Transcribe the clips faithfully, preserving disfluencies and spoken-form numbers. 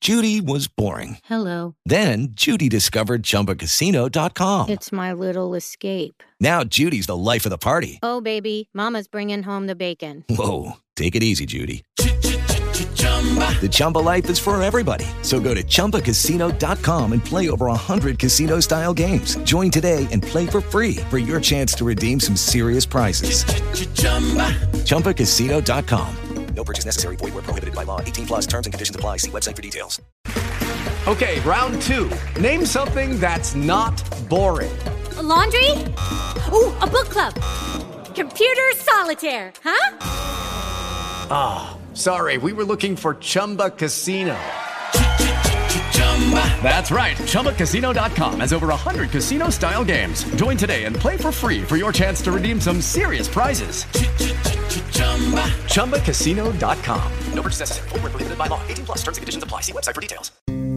Judy was boring. Hello. Then Judy discovered Chumba Casino dot com. It's my little escape. Now Judy's the life of the party. Oh, baby, mama's bringing home the bacon. Whoa, take it easy, Judy. The Chumba life is for everybody. So go to Chumba Casino dot com and play over one hundred casino-style games. Join today and play for free for your chance to redeem some serious prizes. Chumba Casino dot com. No purchase necessary. Void where prohibited by law. eighteen plus terms and conditions apply. See website for details. Okay, round two. Name something that's not boring. A laundry? Ooh, a book club. Computer solitaire, huh? Ah, oh, sorry. We were looking for Chumba Casino. That's right. Chumba Casino dot com has over one hundred casino-style games. Join today and play for free for your chance to redeem some serious prizes. Chumba Casino dot com. No purchase necessary. Void where prohibited by law. eighteen plus terms and conditions apply. See website for details.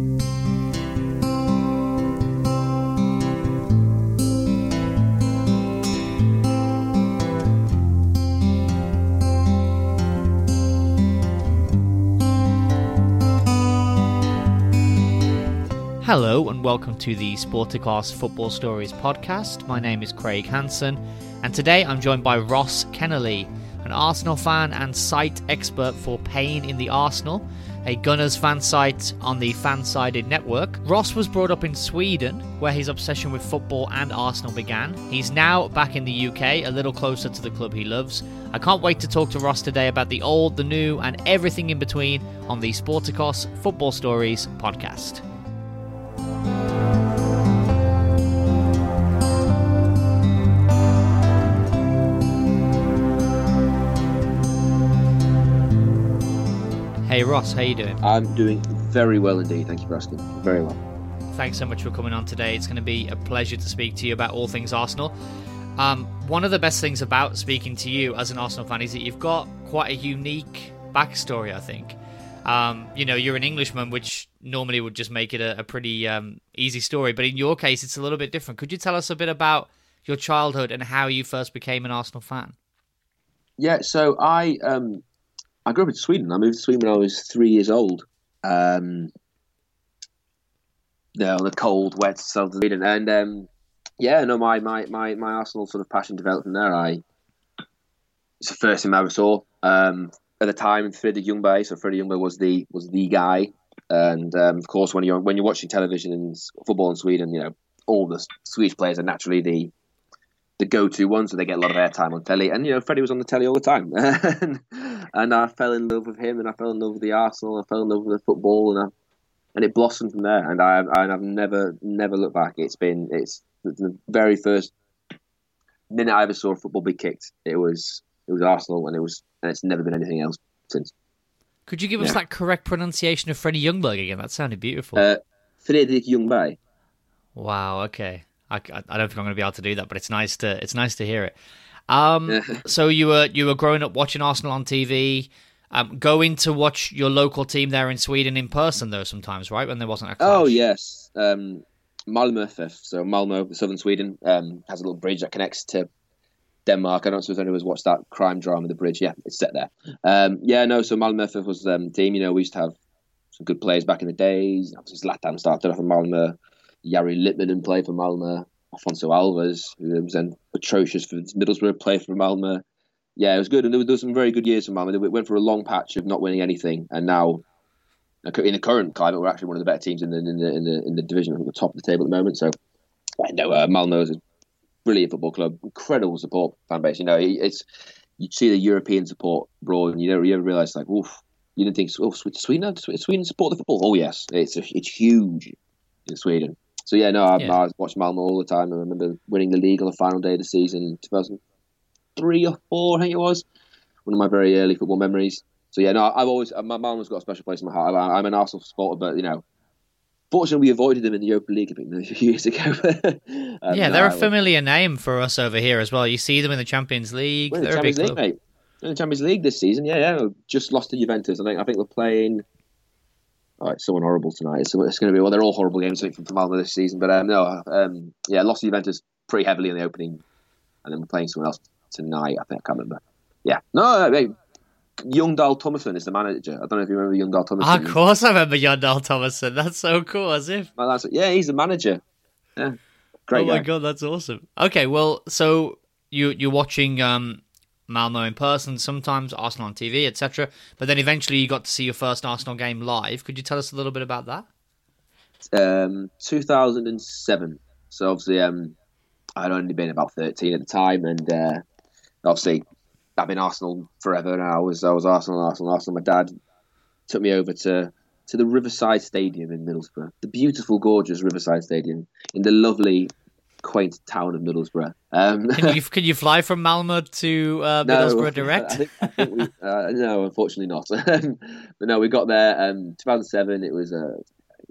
Hello and welcome to the Sporticos Football Stories podcast. My name is Craig Hansen and today I'm joined by Ross Kennerley, an Arsenal fan and site expert for Pain in the Arsenal, a Gunners fan site on the Fansided network. Ross was brought up in Sweden, where his obsession with football and Arsenal began. He's now back in the U K, a little closer to the club he loves. I can't wait to talk to Ross today about the old, the new, and everything in between on the Sporticos Football Stories podcast. Hey Ross, how you doing? I'm doing very well indeed, thank you for asking. Very well. Thanks so much for coming on today. It's going to be a pleasure to speak to you about all things Arsenal. Um, one of the best things about speaking to you as an Arsenal fan is that you've got quite a unique backstory, I think. Um, you know, you're an Englishman, which normally would just make it a, a pretty um, easy story, but in your case, it's a little bit different. Could you tell us a bit about your childhood and how you first became an Arsenal fan? Yeah, so I... Um... I grew up in Sweden. I moved to Sweden when I was three years old. Um, there on the cold, wet south of Sweden. And um, yeah, no, my, my, my, my Arsenal sort of passion developed from there. I It's the first thing I ever saw. Um, at the time, Fredrik Ljungberg. So Fredrik Ljungberg was the was the guy. And um, of course, when you're when you're watching television and football in Sweden, you know all the Swedish players are naturally the the go-to ones, so they get a lot of airtime on telly. And, you know, Freddie was on the telly all the time. and, and I fell in love with him, and I fell in love with the Arsenal, I fell in love with the football, and I, and it blossomed from there. And, I, and I've never, never looked back. It's been, it's the very first minute I ever saw football be kicked. It was, it was Arsenal, and it was, and it's never been anything else since. Could you give yeah. us that correct pronunciation of Freddie Ljungberg again? That sounded beautiful. Uh, Fredrik Ljungberg. Wow, okay. I, I don't think I'm going to be able to do that, but it's nice to it's nice to hear it. Um, so you were you were growing up watching Arsenal on T V, um, going to watch your local team there in Sweden in person though sometimes, right? When there wasn't a clash. Oh yes, um, Malmö F F. So Malmö, southern Sweden, um, has a little bridge that connects to Denmark. I don't suppose anyone's watched that crime drama, The Bridge. Yeah, it's set there. Um, yeah, no. So Malmö F F was the um, team. You know, we used to have some good players back in the days. Zlatan started off in Malmö. Jari Litmanen played for Malmö. Afonso Alves, who was then atrocious for Middlesbrough, played for Malmö. Yeah, it was good. And there, was, there was some very good years for Malmö. They went for a long patch of not winning anything. And now, in the current climate, we're actually one of the better teams in the in the, in the, in the division. We're at the top of the table at the moment. So, I know uh, Malmö is a brilliant football club. Incredible support fan base. You know, it's you see the European support abroad, and you never, you never realise, like, oof, you didn't think, oh, Sweden, Sweden support the football? Oh, yes. It's a, it's huge in Sweden. So, yeah, no, I, yeah. I watched Malmö all the time. I remember winning the league on the final day of the season in two thousand three or four, I think it was. One of my very early football memories. So, yeah, no, I've always, my Malmö's got a special place in my heart. I'm an Arsenal supporter, but, you know, fortunately we avoided them in the Europa League a few years ago. um, yeah, they're no, a familiar name for us over here as well. You see them in the Champions League. We're in the they're Champions a big League, club. mate. They're in the Champions League this season, yeah, yeah. Just lost to Juventus. I think I think they're playing... Oh, it's someone horrible tonight. It's, it's going to be, well, they're all horrible games from Malmö this season. But um, no, um, yeah, lost to Juventus pretty heavily in the opening. And then we're playing someone else tonight, I think. I can't remember. Yeah. No, mate, Young Dahl Thomason is the manager. I don't know if you remember Young Dahl Thomason. Ah, of course I remember Young Dahl Thomason. That's so cool, as if. Well, that's, yeah, he's the manager. Yeah, great Oh my guy. god, that's awesome. Okay, well, so you, you're watching um, Malmo in person, sometimes Arsenal on T V, et cetera. But then eventually you got to see your first Arsenal game live. Could you tell us a little bit about that? Um, two thousand seven. So obviously, um, I'd only been about thirteen at the time, and uh, obviously, I've been Arsenal forever now. I was I was Arsenal, Arsenal, Arsenal. My dad took me over to, to the Riverside Stadium in Middlesbrough, the beautiful, gorgeous Riverside Stadium in the lovely, quaint town of Middlesbrough. Um, Can you can you fly from Malmo to uh, no, Middlesbrough direct? I think, I think we, uh, no, unfortunately not. But no, we got there. Um, two thousand seven. It was a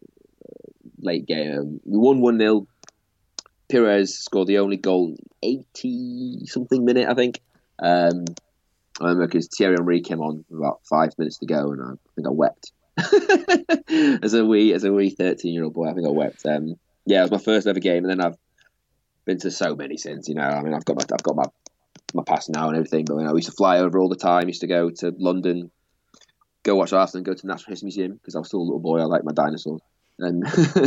late game. We won one nil. Pires scored the only goal, eighty something minute, I think. Um, I remember because Thierry Henry came on about five minutes to go, and I think I wept as a wee as a wee thirteen year old boy. I think I wept. Um, yeah, it was my first ever game, and then I've been to so many since. You know, I mean, I've got my I've got my my pass now and everything. But you know, I used to fly over all the time. I used to go to London, go watch Arsenal, and go to the Natural History Museum because I was still a little boy. I liked my dinosaurs. And,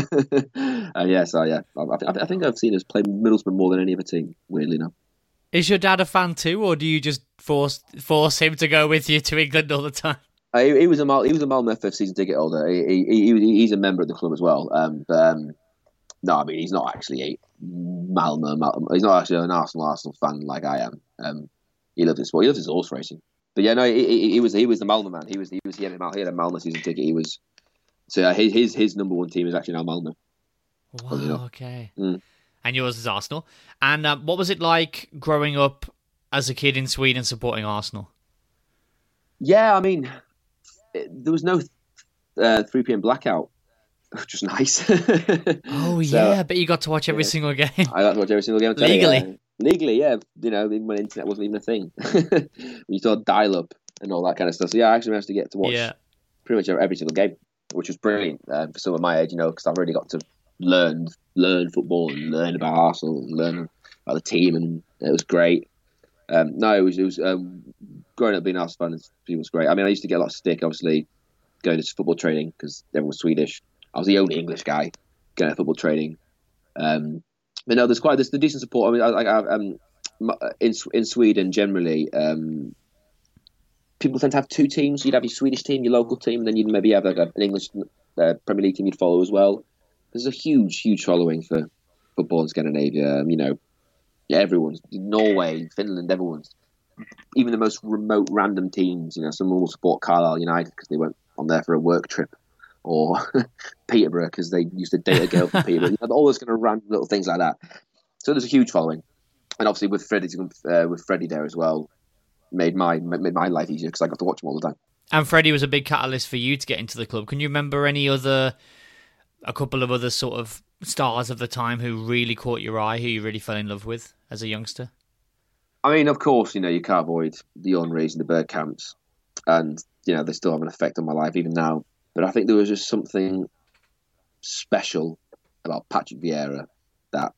and yeah, so yeah, I, I, I think I've seen us play Middlesbrough more than any other team. Weirdly enough. Is your dad a fan too, or do you just force force him to go with you to England all the time? Uh, he, he was a Mal, he was a Malmo F F season ticket holder. He, he, he he's a member of the club as well. Um, but um, no, I mean he's not actually a Malmo, Malmo. He's not actually an Arsenal Arsenal fan like I am. Um, he loves his sport. He loves his horse racing. But yeah, no, he, he, he was he was the Malmo man. He was he was he had a, Mal, he had a Malmo season ticket. He was so uh, his, his his number one team is actually now Malmo. Wow. Okay. Mm. And yours is Arsenal. And um, what was it like growing up as a kid in Sweden supporting Arsenal? Yeah, I mean, it, there was no uh, three p.m. blackout, which was nice. Oh, So, yeah, but you got to watch every yeah. single game. I got to watch every single game. Legally. Yeah. Legally, yeah. You know, when internet wasn't even a thing. When you saw dial-up and all that kind of stuff. So yeah, I actually managed to get to watch Yeah. pretty much every single game, which was brilliant uh, for someone my age, you know, because I've already got to learn learn football and learn about Arsenal and learn about the team, and it was great. Um, no, it was, it was um, growing up being an Arsenal fan was great. I mean, I used to get a lot of stick, obviously, going to football training because everyone was Swedish. I was the only English guy going to football training. Um, but no, there's quite there's the decent support. I mean, I, I, um, in in Sweden generally, um, people tend to have two teams. You'd have your Swedish team, your local team, and then you'd maybe have like an English uh, Premier League team you'd follow as well. There's a huge, huge following for football in Scandinavia. Um, you know, yeah, everyone's Norway, Finland, everyone's. Even the most remote, random teams. You know, someone will support Carlisle United because they went on there for a work trip, or Peterborough because they used to date a girl from Peterborough. You know, all those kind of random little things like that. So there's a huge following, and obviously with Freddie, uh, with Freddie there as well, made my made my life easier because I got to watch him all the time. And Freddie was a big catalyst for you to get into the club. Can you remember any other, a couple of other sort of stars of the time who really caught your eye, who you really fell in love with as a youngster? I mean, of course, you know, you can't avoid the Henrys and the Bergkamps, and, you know, they still have an effect on my life even now. But I think there was just something special about Patrick Vieira that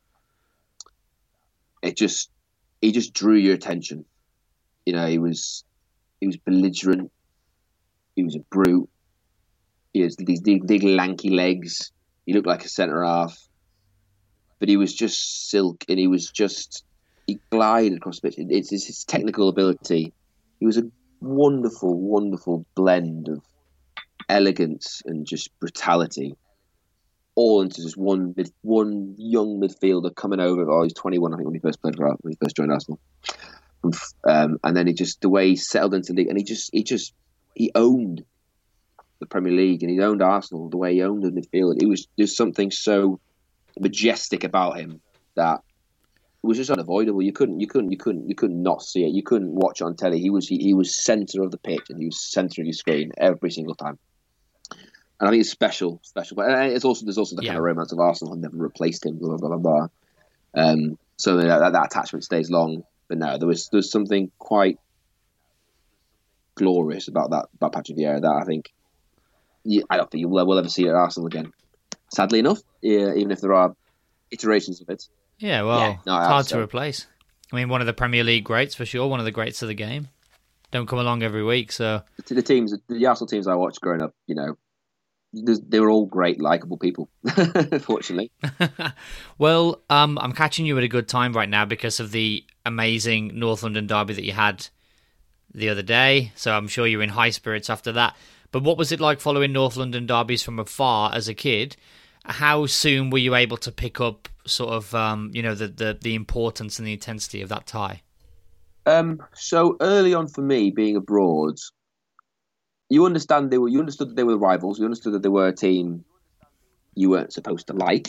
it just, he just drew your attention. You know, he was, he was belligerent. He was a brute. He has these big, big lanky legs. He looked like a centre half, but he was just silk, and he was just, he glided across the pitch. It's his, his technical ability. He was a wonderful, wonderful blend of elegance and just brutality, all into just one mid, one young midfielder coming over. Oh, he's twenty-one, I think, when he first played for when he first joined Arsenal. Um, and then he just the way he settled into the league, and he just he just he owned the Premier League, and he owned Arsenal the way he owned the midfield. It was just something so majestic about him that it was just unavoidable. You couldn't, you couldn't, you couldn't, you couldn't not see it. You couldn't watch it on telly. He was, he, he was centre of the pitch, and he was centre of your screen every single time. And I think it's special, special. But it's also there's also the yeah. kind of romance of Arsenal have never replaced him. Blah blah blah blah. Um, so that, that, that attachment stays long. But no, there was there was something quite glorious about that about Patrick Vieira that I think you, I don't think you will, will ever see at Arsenal again. Sadly enough, yeah, even if there are iterations of it. Yeah, well, yeah, no, it's hard so. to replace. I mean, one of the Premier League greats for sure, one of the greats of the game. don't come along every week. So the teams, the Arsenal teams I watched growing up, you know, they were all great, likable people. Fortunately. Well, um, I'm catching you at a good time right now because of the amazing North London derby that you had the other day. So I'm sure you're in high spirits after that. But what was it like following North London derbies from afar as a kid? How soon were you able to pick up sort of, um, you know, the, the, the importance and the intensity of that tie? Um, so early on for me, being abroad, you understand they were. You understood that they were rivals. You understood that they were a team you weren't supposed to like.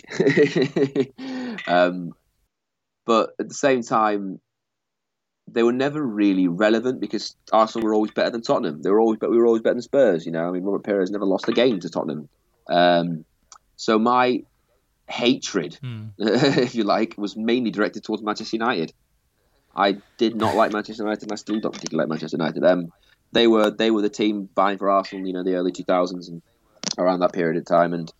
um, but at the same time, they were never really relevant because Arsenal were always better than Tottenham. They were always, we were always better than Spurs. You know, I mean, Robert Pires never lost a game to Tottenham. Um, so my hatred, mm. if you like, was mainly directed towards Manchester United. I did not like Manchester United, and I still don't particularly like Manchester United. Um, they were they were the team vying for Arsenal, you know, the early two thousands and around that period of time, and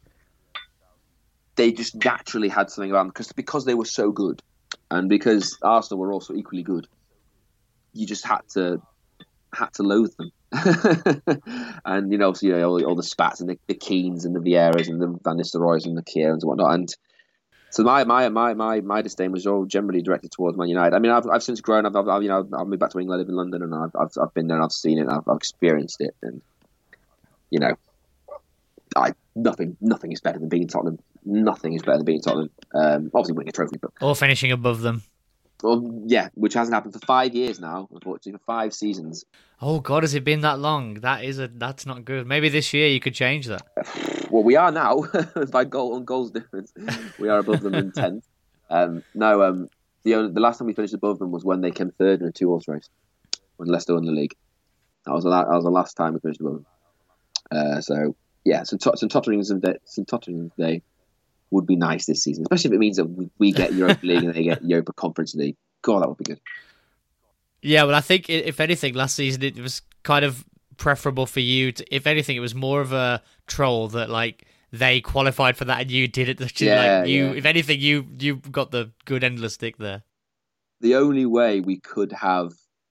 they just naturally had something about them because because they were so good, and because Arsenal were also equally good. You just had to had to loathe them, and you know, obviously, you know, all, all the Spats and the, the Keanes and the Vieiras and the Van Nistelrooys and the Kieran's and whatnot, and. So my, my my my my disdain was all generally directed towards Man United. I mean, I've I've since grown. I've, I've you know I've moved back to England, I live in London, and I've I've, I've been there, and I've seen it, and I've, I've experienced it, and you know, I nothing nothing is better than beating Tottenham. Nothing is better than beating Tottenham. Um, obviously winning a trophy, but or finishing above them. Well, yeah, which hasn't happened for five years now. Unfortunately, for five seasons. Oh God, has it been that long? That is a that's not good. Maybe this year you could change that. Well, we are now by goal on goals difference. We are above them in tenth. Um, no, um, the only, the last time we finished above them was when they came third in a two-horse race when Leicester won the league. That was the, that was the last time we finished above them. Uh, so yeah, some to- some totterings of day, some totterings of day would be nice this season, especially if it means that we, we get Europa League and they get Europa Conference League. God, that would be good. Yeah, well, I think if anything, last season it was kind of preferable for you. To, if anything, it was more of a troll that like they qualified for that and you did it. Yeah, like, you, yeah. If anything, you you got the good end of the stick there. The only way we could have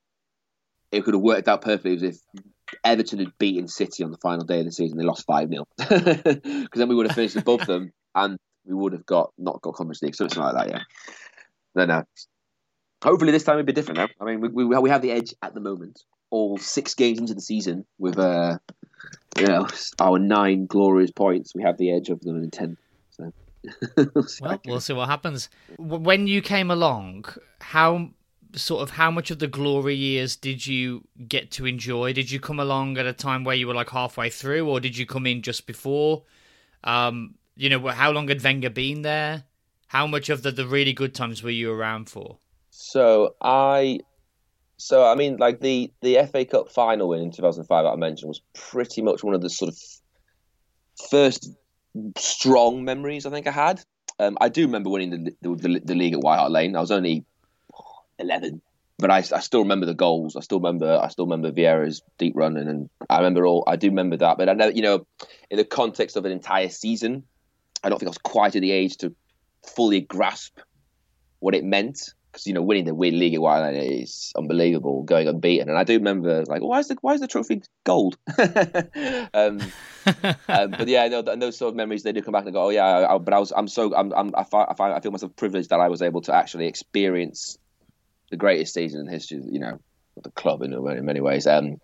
it could have worked out perfectly was if Everton had beaten City on the final day of the season. They lost five nil because then we would have finished above them and we would have got not got Conference League, something like that. Yeah. Then uh, hopefully this time it'll be different now. I mean, we, we we have the edge at the moment. All six games into the season with uh, you know, our nine glorious points, we have the edge of them in ten. So, well, we'll see what happens. When you came along, how sort of how much of the glory years did you get to enjoy? Did you come along at a time where you were like halfway through, or did you come in just before? Um, you know, how long had Wenger been there? How much of the, the really good times were you around for? So I. So, I mean, like the, the F A Cup final win in two thousand five that I mentioned was pretty much one of the sort of first strong memories I think I had. Um, I do remember winning the, the, the, the league at White Hart Lane. I was only eleven, but I, I still remember the goals. I still remember I still remember Vieira's deep run, and, and I remember all. I do remember that, but I know, you know, in the context of an entire season, I don't think I was quite at the age to fully grasp what it meant. Because, you know, winning the win league at White Hart Lane is unbelievable, going unbeaten. And I do remember, like, why is the why is the trophy gold? um, um, but yeah, no, and those sort of memories, they do come back and go, oh yeah. I, I, but I was, I'm so, I'm, I'm, I, find, I, find, I feel myself privileged that I was able to actually experience the greatest season in history. You know, of the club in, in many ways, um,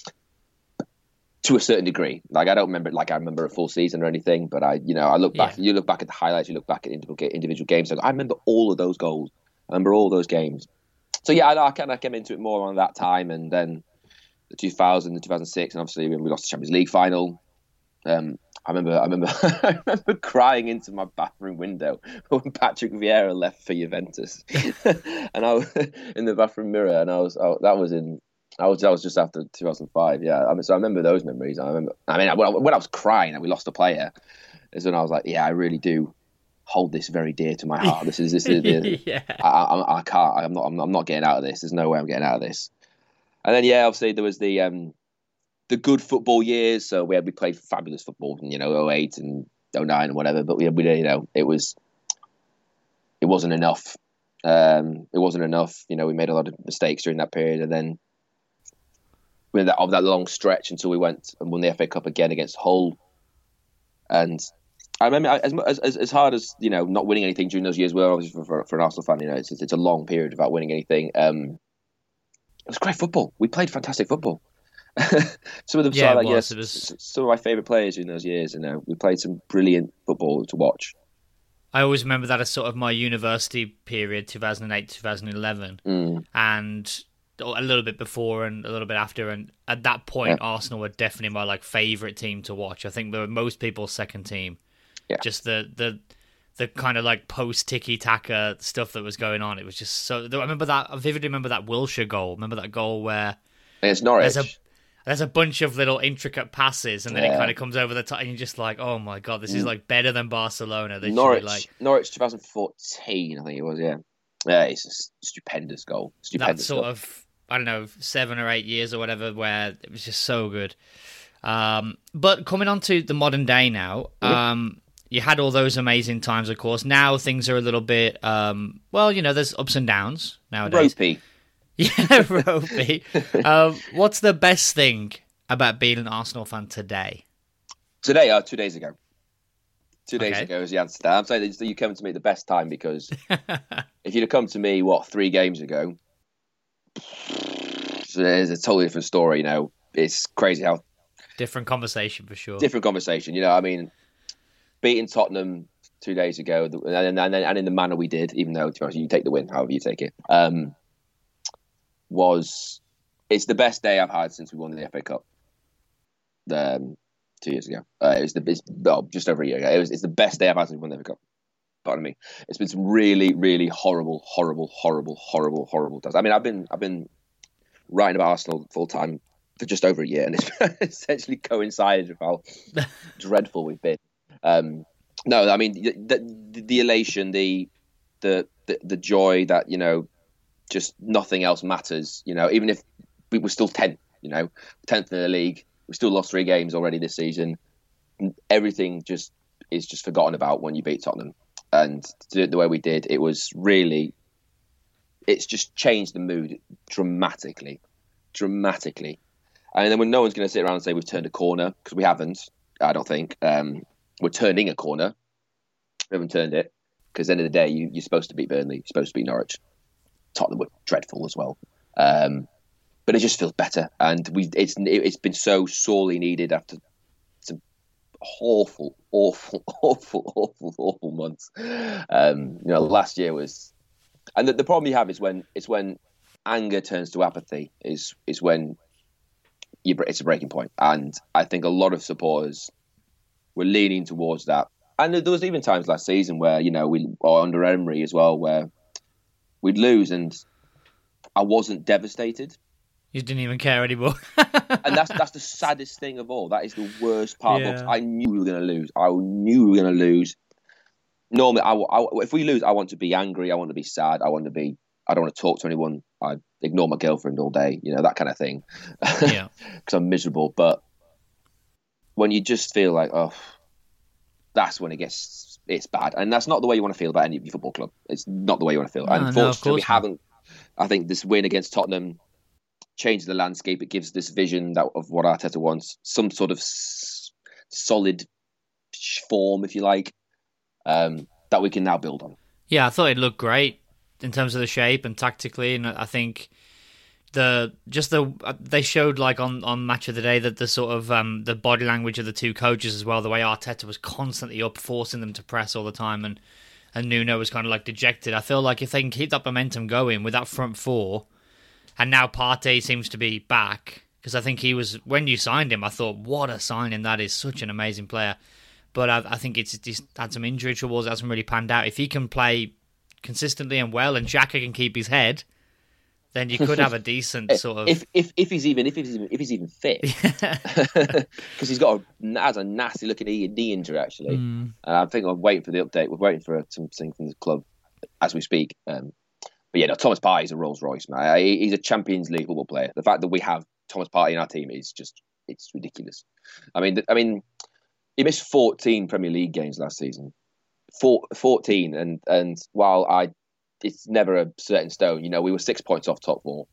to a certain degree. Like I don't remember, like I remember a full season or anything, but I, you know, I look back. Yeah. You look back at the highlights. You look back at individual individual games. So I remember all of those goals. I remember all those games. So yeah, I, I kind of came into it more around that time, and then the two thousand, the two thousand six, and obviously when we lost the Champions League final. Um, I remember, I remember, I remember crying into my bathroom window when Patrick Vieira left for Juventus, and I was in the bathroom mirror, and I was, I, that was in, I was, that was just after two thousand five. Yeah, I mean, so I remember those memories. I remember, I mean, when I, when I was crying and we lost a player, is when I was like, yeah, I really do hold this very dear to my heart. This is this is the, yeah. I, I I can't I'm not I'm not, I'm not getting out of this. There's no way I'm getting out of this. And then yeah, obviously there was the um the good football years. So we had we played fabulous football in, you know, oh eight and oh nine and whatever. But we we you know it was it wasn't enough. Um, it wasn't enough. You know, we made a lot of mistakes during that period, and then with that of that long stretch until we went and won the F A Cup again against Hull. And I remember as as as hard as you know not winning anything during those years were, obviously for, for, for an Arsenal fan, you know, it's it's a long period without winning anything. Um, it was great football. We played fantastic football. some of them, yeah, like, was, yes, was... some of my favourite players in those years. You know, we played some brilliant football to watch. I always remember that as sort of my university period, two thousand eight, two thousand eleven, mm. and a little bit before and a little bit after. And at that point, yeah. Arsenal were definitely my like favourite team to watch. I think they were most people's second team. Yeah. Just the the the kind of like post tiki taka stuff that was going on. It was just so. I remember that. I vividly remember that Wilshere goal. Remember that goal where it's Norwich. There's a, there's a bunch of little intricate passes, and then yeah. it kind of comes over the top, and you're just like, "Oh my god, this is like better than Barcelona." They Norwich, like Norwich, twenty fourteen, I think it was. Yeah, yeah, it's a stupendous goal. Stupendous that sort goal. of I don't know seven or eight years or whatever, where it was just so good. Um, but coming on to the modern day now, um, you had all those amazing times, of course. Now things are a little bit, um, well, you know, there's ups and downs nowadays. Ropey. Yeah, ropey. um, what's the best thing about being an Arsenal fan today? Today, uh, two days ago. Two days Okay. ago is the answer to that. I'm saying that you come to me at the best time because if you'd have come to me, what, three games ago, it's a totally different story, you know. It's crazy how... Different conversation for sure. Different conversation, you know. I mean, beating Tottenham two days ago, and, and, and in the manner we did, even though, to be honest, you take the win, however you take it, um, was... It's the best day I've had since we won the F A Cup. Um, two years ago. Uh, it was the it's, well, just over a year ago. It was, it's the best day I've had since we won the F A Cup. Pardon me. It's been some really, really horrible, horrible, horrible, horrible, horrible times. I mean, I've been I've been writing about Arsenal full time for just over a year, and it's essentially coincided with how dreadful we've been. Um, no, I mean the, the, the elation, the, the the the joy that you know, just nothing else matters. You know, even if we were still tenth, you know, tenth in the league, we still lost three games already this season. Everything just is just forgotten about when you beat Tottenham, and to do it the way we did, it was really. It's just changed the mood dramatically, dramatically. And then when no one's going to sit around and say we've turned a corner, because we haven't, I don't think. Um, we're turning a corner. We haven't turned it, because at the end of the day, you, you're supposed to beat Burnley, you're supposed to beat Norwich. Tottenham were dreadful as well. Um, but it just feels better. And we it's it's been so sorely needed after some awful, awful, awful, awful, awful months. Um, you know, last year was... And the, the problem you have is when it's when anger turns to apathy, is is when... You, it's a breaking point, and I think a lot of supporters were leaning towards that. And there was even times last season where you know we, or under Emery as well, where we'd lose, and I wasn't devastated. You didn't even care anymore. And that's that's the saddest thing of all. That is the worst part. Yeah. Of I knew we were going to lose. I knew we were going to lose. Normally, I, I, if we lose, I want to be angry. I want to be sad. I want to be. I don't want to talk to anyone. I ignore my girlfriend all day, you know, that kind of thing. Yeah. Because I'm miserable. But when you just feel like, oh, that's when it gets, it's bad. And that's not the way you want to feel about any of your football club. It's not the way you want to feel. No, and no, unfortunately, of we course not. haven't. I think this win against Tottenham changes the landscape. It gives this vision that of what Arteta wants, some sort of s- solid form, if you like, um, that we can now build on. Yeah, I thought it looked great in terms of the shape and tactically, and I think the just the they showed like on, on Match of the Day that the sort of um, the body language of the two coaches as well, the way Arteta was constantly up, forcing them to press all the time, and and Nuno was kind of like dejected. I feel like if they can keep that momentum going with that front four, and now Partey seems to be back, because I think he was, when you signed him, I thought, what a signing, that is such an amazing player. But I, I think it's just had some injury troubles, it hasn't really panned out. If he can play consistently and well, and Xhaka can keep his head, then you could have a decent sort of... If if if he's even if he's even if he's even fit, because he's got a has a nasty looking knee, knee injury actually. Mm. And I think I'm waiting for the update. We're waiting for something from the club as we speak. Um, but yeah, no, Thomas Partey is a Rolls Royce, man. He's a Champions League football player. The fact that we have Thomas Partey in our team is just it's ridiculous. I mean, I mean, he missed fourteen Premier League games last season. Four, fourteen, and and while I, it's never a set in stone. You know, we were six points off top four.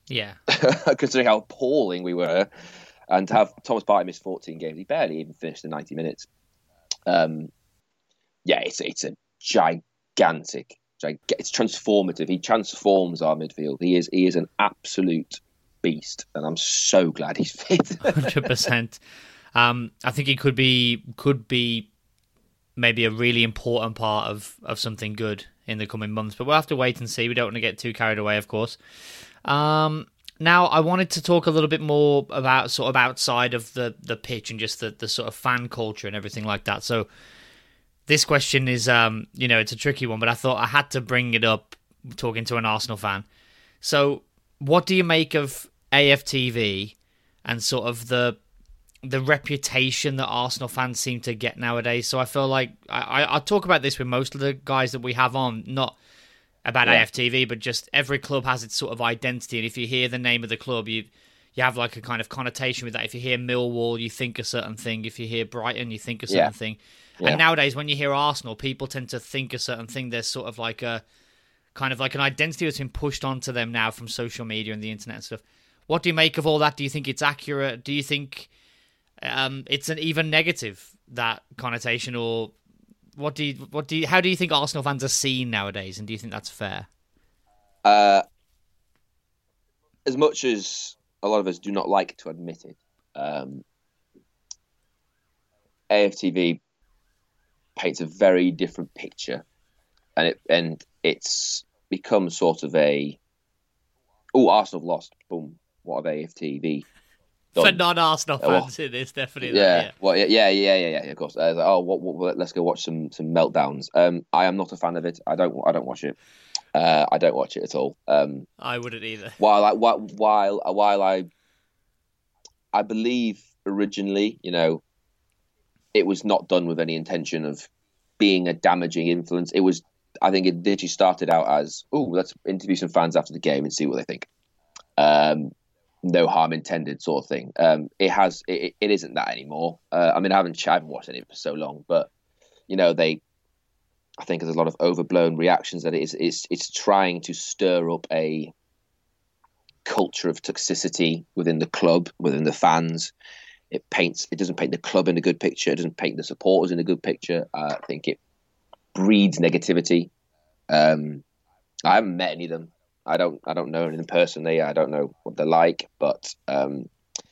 Yeah. Considering how appalling we were. And to have Thomas Partey miss fourteen games, he barely even finished the ninety minutes. Um, yeah, it's it's a gigantic, gig, it's transformative. He transforms our midfield. He is he is an absolute beast, and I'm so glad he's fit. one hundred percent. Um, I think he could be could be maybe a really important part of, of something good in the coming months, but we'll have to wait and see. We don't want to get too carried away, of course. Um, now, I wanted to talk a little bit more about sort of outside of the, the pitch and just the, the sort of fan culture and everything like that. So this question is, um, you know, it's a tricky one, but I thought I had to bring it up talking to an Arsenal fan. So what do you make of A F T V and sort of the the reputation that Arsenal fans seem to get nowadays? So I feel like I, I talk about this with most of the guys that we have on, not about yeah. A F T V, but just every club has its sort of identity. And if you hear the name of the club, you you have like a kind of connotation with that. If you hear Millwall, you think a certain thing. If you hear Brighton, you think a certain yeah. thing. Yeah. And nowadays, when you hear Arsenal, people tend to think a certain thing. There's sort of like a kind of like an identity that's been pushed onto them now from social media and the internet and stuff. What do you make of all that? Do you think it's accurate? Do you think um, it's an even negative, that connotation, or what do you what do you how do you think Arsenal fans are seen nowadays, and do you think that's fair? Uh, as much as a lot of us do not like to admit it, um, A F T V paints a very different picture, and it and it's become sort of a oh Arsenal have lost, boom, what have A F T V done? For non-Arsenal fans, it is definitely yeah, that, yeah. Well, yeah, yeah, yeah, yeah, yeah. Of course. Uh, like, oh, what, what, let's go watch some some meltdowns. Um, I am not a fan of it. I don't. I don't watch it. Uh, I don't watch it at all. Um, I wouldn't either. While I while while while I I believe originally, you know, it was not done with any intention of being a damaging influence. It was. I think it literally started out as, oh, let's interview some fans after the game and see what they think. Um, no harm intended, sort of thing. Um, it has, it, it isn't that anymore. Uh, I mean, I haven't, I haven't watched any of it for so long, but you know, they, I think there's a lot of overblown reactions that it is, it's, it's trying to stir up a culture of toxicity within the club, within the fans. It paints, it doesn't paint the club in a good picture. It doesn't paint the supporters in a good picture. Uh, I think it breeds negativity. Um, I haven't met any of them. I don't. I don't know them personally. I don't know what they're like. But um,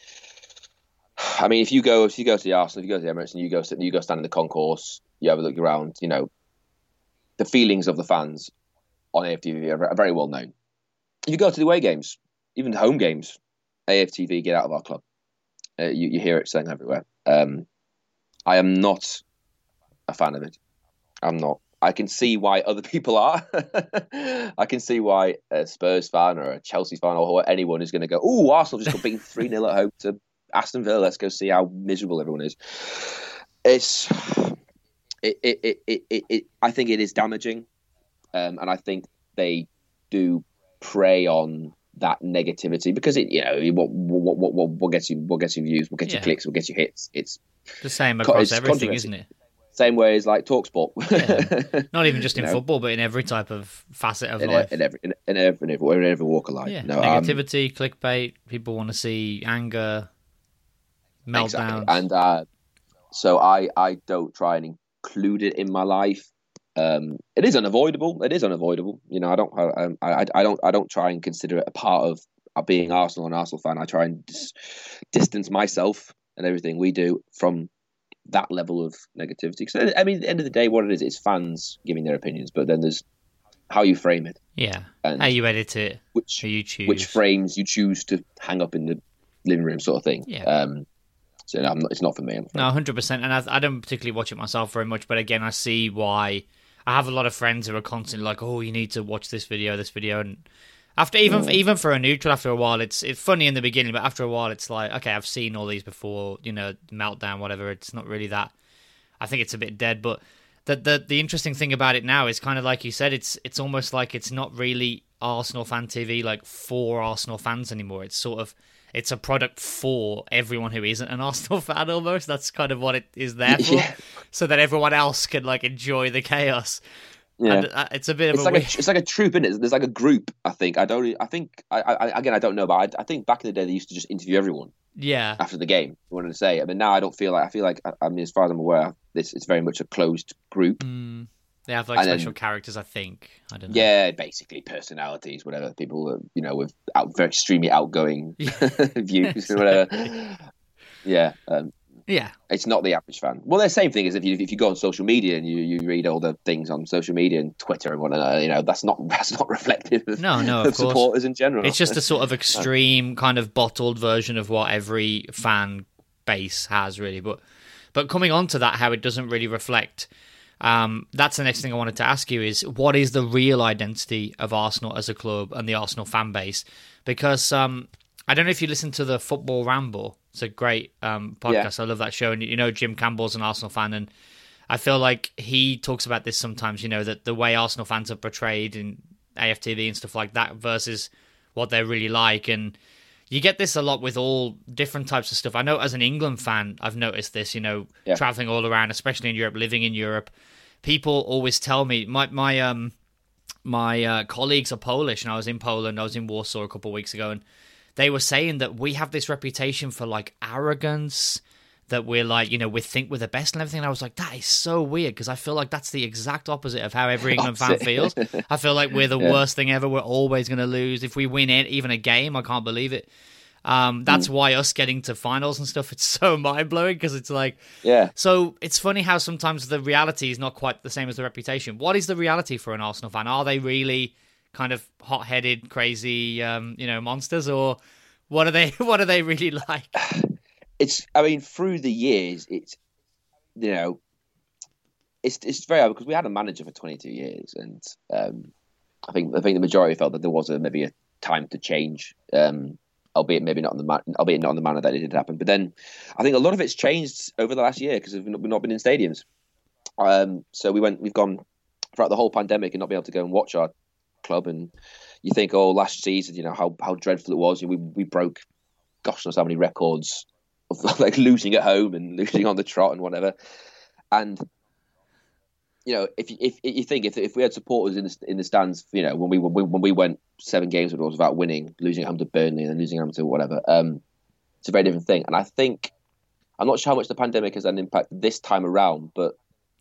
I mean, if you go, if you go to the Arsenal, if you go to the Emirates, and you go, you go stand in the concourse, you have a look around. You know, the feelings of the fans on A F T V are very well known. If you go to the away games, even the home games, A F T V, get out of our club. Uh, you, you hear it saying everywhere. Um, I am not a fan of it. I'm not. I can see why other people are. I can see why a Spurs fan or a Chelsea fan or anyone is going to go, oh, Arsenal just got beaten three nil at home to Aston Villa. Let's go see how miserable everyone is. It's, it, it, it, it, it, it I think it is damaging. Um, and I think they do prey on that negativity because it, you know, what, what, what, what, what gets you, what gets you views, what gets yeah. you clicks, what gets you hits. It's the same across everything, isn't it? Same way as like TalkSport. Yeah. Not even just in know? football, but in every type of facet of in life. A, in, every, in, in, every, in, every, in every walk of life. Yeah. No, Negativity, um, clickbait, people want to see anger, meltdowns. Exactly. And uh, so I, I don't try and include it in my life. Um, it is unavoidable. It is unavoidable. You know, I don't I, I, I don't I don't try and consider it a part of being Arsenal and Arsenal fan. I try and dis- distance myself and everything we do from that level of negativity. So I mean, at the end of the day, what it is, it's fans giving their opinions, but then there's how you frame it. Yeah, and how you edit it, which how you choose, which frames you choose to hang up in the living room, sort of thing. Yeah. Um, so no, I'm not, it's not for me. No, one hundred percent. And I, I don't particularly watch it myself very much, but again, I see why. I have a lot of friends who are constantly like, "Oh, you need to watch this video, this video," and after even mm. even for a neutral, after a while, it's it's funny in the beginning, but after a while, it's like, okay, I've seen all these before, you know, meltdown, whatever. It's not really that. I think it's a bit dead, but the the the interesting thing about it now is kind of like you said, it's it's almost like it's not really Arsenal fan T V like for Arsenal fans anymore. It's sort of it's a product for everyone who isn't an Arsenal fan almost. That's kind of what it is there for, yeah. So that everyone else can like enjoy the chaos. Yeah, and, uh, it's a bit of it's a like weird... a, it's like a troop, isn't it? There's like a group. I think I don't. I think I, I again I don't know, but I, I think back in the day they used to just interview everyone. Yeah. After the game, I wanted to say. I mean, now I don't feel like I feel like I mean, as far as I'm aware, this it's very much a closed group. Mm. They have like and special then, characters, I think. I don't know. Yeah, basically personalities, whatever. People, you know, with out, very extremely outgoing views, or whatever. Yeah. Um, Yeah, it's not the average fan. Well, the same thing is if you if you go on social media and you, you read all the things on social media and Twitter and whatnot, you know, that's not that's not reflective of, no, no, of, of course. supporters in general. It's just a sort of extreme kind of bottled version of what every fan base has, really. But but coming on to that, how it doesn't really reflect. Um, that's the next thing I wanted to ask you is what is the real identity of Arsenal as a club and the Arsenal fan base? Because um, I don't know if you listen to the Football Ramble. It's a great um, podcast. Yeah. I love that show. And, you know, Jim Campbell's an Arsenal fan. And I feel like he talks about this sometimes, you know, that the way Arsenal fans are portrayed in A F T V and stuff like that versus what they're really like. And you get this a lot with all different types of stuff. I know as an England fan, I've noticed this, you know, yeah. traveling all around, especially in Europe, living in Europe. People always tell me, my my um my uh, colleagues are Polish, and I was in Poland, I was in Warsaw a couple of weeks ago, and they were saying that we have this reputation for like arrogance, that we're like, you know, we think we're the best and everything. And I was like, that is so weird, because I feel like that's the exact opposite of how every England fan feels. I feel like we're the yeah. worst thing ever. We're always going to lose. If we win it, even a game, I can't believe it. Um, that's mm. why us getting to finals and stuff, it's so mind-blowing, because it's like... Yeah. So it's funny how sometimes the reality is not quite the same as the reputation. What is the reality for an Arsenal fan? Are they really kind of hot-headed, crazy, um, you know, monsters, or what are they? What are they really like? It's. I mean, through the years, it's. You know, it's it's very hard because we had a manager for twenty-two years, and um, I think I think the majority felt that there was a, maybe a time to change, um, albeit maybe not in the man, albeit not in the manner that it did happen. But then, I think a lot of it's changed over the last year because we've not been in stadiums. Um, so we went, we've gone throughout the whole pandemic and not be able to go and watch our club. And you think, oh, last season, you know how how dreadful it was. We we broke, gosh knows how many records of like losing at home and losing on the trot and whatever. And you know, if if, if you think if if we had supporters in the in the stands, you know, when we when we went seven games it was without winning, losing at home to Burnley and then losing at home to whatever, um, it's a very different thing. And I think I'm not sure how much the pandemic has had an impact this time around, but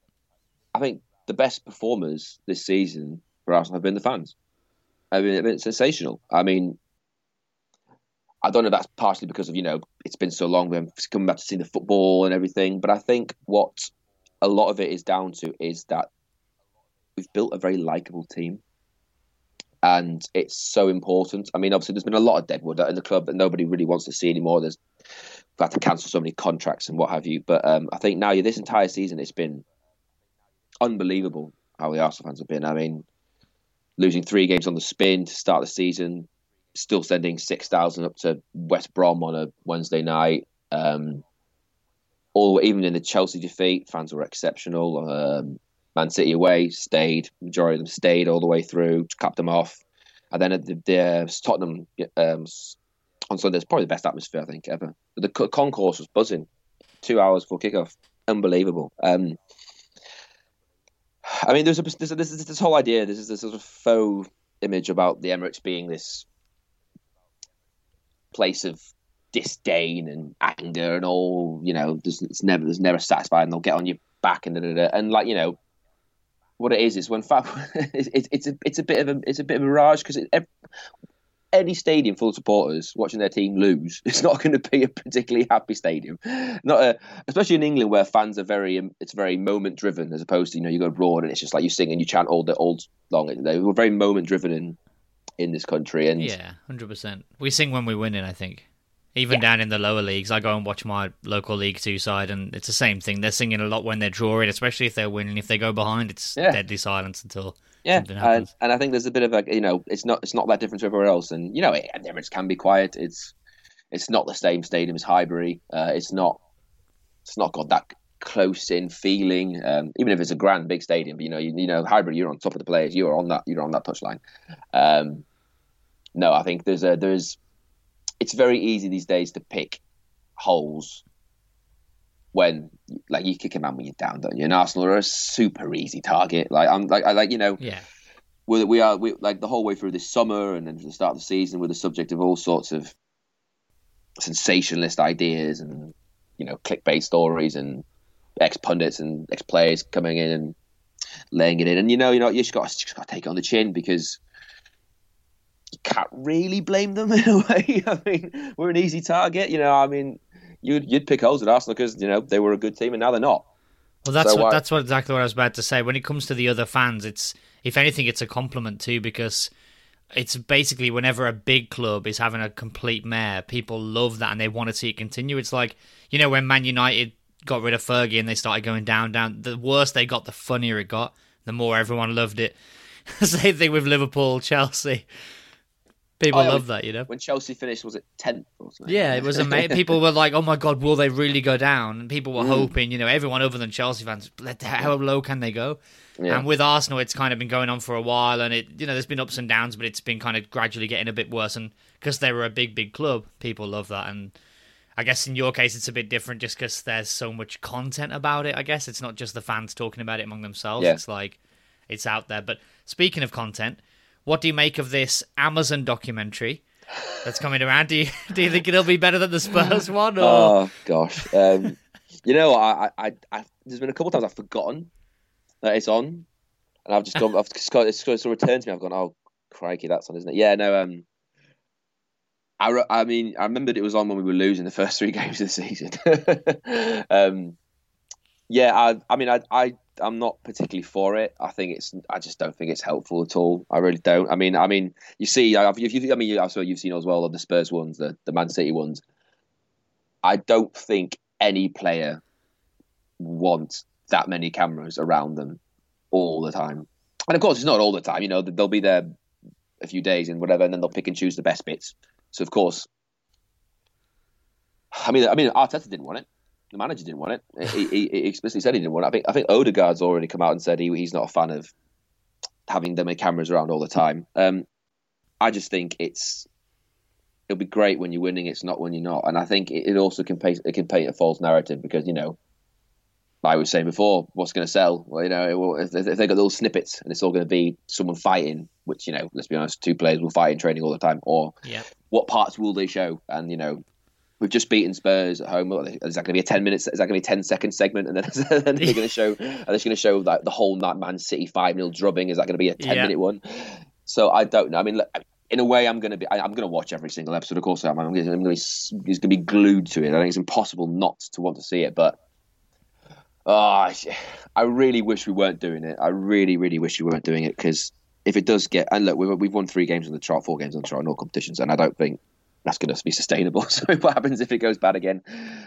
I think the best performers this season for Arsenal have been the fans. I mean, it's been sensational. I mean, I don't know if that's partially because of, you know, it's been so long, we're coming back to see the football and everything, but I think what a lot of it is down to is that we've built a very likeable team, and it's so important. I mean, obviously, there's been a lot of deadwood in the club that nobody really wants to see anymore. There's we've had to cancel so many contracts and what have you, but um, I think now this entire season it's been unbelievable how the Arsenal fans have been. I mean, losing three games on the spin to start the season, still sending six thousand up to West Brom on a Wednesday night. Um, all even in the Chelsea defeat, fans were exceptional. Um, Man City away stayed, majority of them stayed all the way through, capped them off, and then at the, the uh, Tottenham um, on Sunday, it's probably the best atmosphere I think ever. The concourse was buzzing, two hours before kickoff, unbelievable. Um, I mean, there's a there's, a, there's this whole idea. There's this sort of faux image about the Emirates being this place of disdain and anger and all. You know, there's it's never there's never satisfied, and they'll get on your back and da, da, da. And like you know, what it is is when fa- it's it's a it's a bit of a it's a bit of a mirage because any stadium full of supporters watching their team lose, it's not going to be a particularly happy stadium. Not a, especially in England where fans are very, it's very moment driven as opposed to, you know, you go abroad and it's just like you sing and you chant all the old long. They were very moment driven in in this country. And yeah, one hundred percent. We sing when we win it, I think. Even yeah. down in the lower leagues, I go and watch my local League Two side, and it's the same thing. They're singing a lot when they're drawing, especially if they're winning. If they go behind, it's yeah. deadly silence until yeah. something happens. And, and I think there's a bit of a, you know, it's not it's not that different to everywhere else. And you know, it, Emirates can be quiet. It's it's not the same stadium as Highbury. Uh, it's not it's not got that close in feeling. Um, even if it's a grand big stadium, but you know, you, you know, Highbury, you're on top of the players. You are on that. You're on that touchline. Um, no, I think there's a there's. It's very easy these days to pick holes when like you kick a man when you're down, don't you? And Arsenal are a super easy target. Like I'm like I like you know Yeah. we we are we like the whole way through this summer and then to the start of the season, we're the subject of all sorts of sensationalist ideas and you know clickbait stories and ex pundits and ex players coming in and laying it in. And you know you know you just got just got to take it on the chin because you can't really blame them in a way. I mean, we're an easy target. You know, I mean. You'd you'd pick holes at Arsenal because you know they were a good team and now they're not. Well, that's so, what uh, that's what exactly what I was about to say. When it comes to the other fans, it's if anything, it's a compliment too because it's basically whenever a big club is having a complete mare, people love that and they want to see it continue. It's like you know when Man United got rid of Fergie and they started going down, down. The worse they got, the funnier it got. The more everyone loved it. Same thing with Liverpool, Chelsea. People oh, love that, you know. When Chelsea finished, was it tenth or something? Yeah, it was amazing. People were like, "Oh my god, will they really go down?" And people were Mm. hoping, you know, everyone other than Chelsea fans, let- how low can they go? Yeah. And with Arsenal, it's kind of been going on for a while, and it, you know, there's been ups and downs, but it's been kind of gradually getting a bit worse. And because they were a big, big club, people love that. And I guess in your case, it's a bit different, just because there's so much content about it. I guess it's not just the fans talking about it among themselves. Yeah. It's like it's out there. But speaking of content, what do you make of this Amazon documentary that's coming around? Do you do you think it'll be better than the Spurs one? Or? Oh gosh, um, you know, I, I, I, there's been a couple of times I've forgotten that it's on, and I've just gone, I've just got, it's sort of returned to me. I've gone, oh crikey, that's on, isn't it? Yeah, no, um, I, re- I mean, I remembered it was on when we were losing the first three games of the season. um, yeah, I, I mean, I, I, I'm not particularly for it. I think it's, I just don't think it's helpful at all. I really don't. I mean, I mean, you see, I've, if you, I mean, I saw you've seen as well of the Spurs ones, the, the Man City ones. I don't think any player wants that many cameras around them all the time. And of course, it's not all the time. You know, they'll be there a few days and whatever, and then they'll pick and choose the best bits. So of course, I mean, I mean, Arteta didn't want it. The manager didn't want it. He, he, he explicitly said he didn't want it. I think I think Odegaard's already come out and said he, he's not a fan of having them cameras around all the time. Um, I just think it's it'll be great when you're winning. It's not when you're not. And I think it, it also can paint it can paint a false narrative because you know, like I was saying before, what's going to sell? Well, you know, if, if they got little snippets and it's all going to be someone fighting, which you know, let's be honest, two players will fight in training all the time, or yeah. What parts will they show? And you know. We've just beaten Spurs at home. Is that going to be a ten minutes? Is that going to be a ten second segment? And then, then they're going to show. Are they going to show like the whole Man City five nil drubbing? Is that going to be a ten Yeah. minute one? So I don't know. I mean, look, in a way, I'm going to be. I, I'm going to watch every single episode. Of course, I am. I'm going to be. He's going to be glued to it. I think it's impossible not to want to see it. But oh, I really wish we weren't doing it. I really, really wish we weren't doing it because if it does get and look, we've we've won three games on the trot, four games on the trot in all competitions, and I don't think. That's going to be sustainable. So what happens if it goes bad again?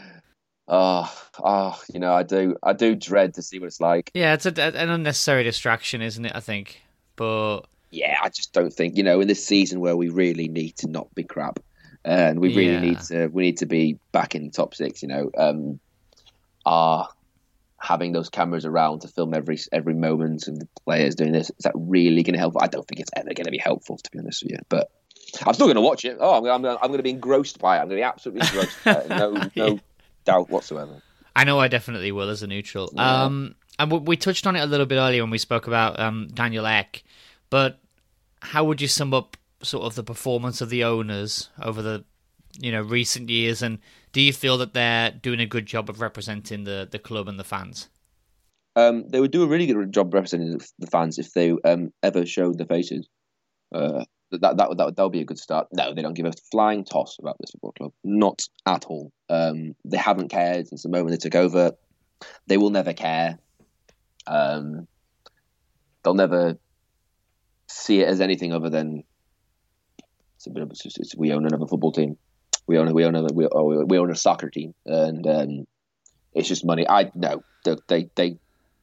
Oh, oh, you know, I do, I do dread to see what it's like. Yeah, it's a, an unnecessary distraction, isn't it? I think, but yeah, I just don't think you know in this season where we really need to not be crap, and we really Yeah. need to, we need to be back in the top six. You know, um, are having those cameras around to film every every moment of the players doing this, is that really going to help? I don't think it's ever going to be helpful, to be honest with you, but. I'm still going to watch it. Oh, I'm, I'm, I'm going to be engrossed by it. I'm going to be absolutely engrossed by it. No, no Yeah. doubt whatsoever. I know I definitely will as a neutral. Yeah. Um, and we, we touched on it a little bit earlier when we spoke about um, Daniel Ek. But how would you sum up sort of the performance of the owners over the you know recent years? And do you feel that they're doing a good job of representing the, the club and the fans? Um, they would do a really good job representing the fans if they um, ever showed their faces. Uh, That that that that that'll be a good start. No, they don't give a flying toss about this football club, not at all. Um, they haven't cared since the moment they took over. They will never care. Um, they'll never see it as anything other than it's a bit of, it's just, it's, we own another football team. We own a, we own a, we, oh, we own a soccer team, and um, it's just money. I no, they, they they.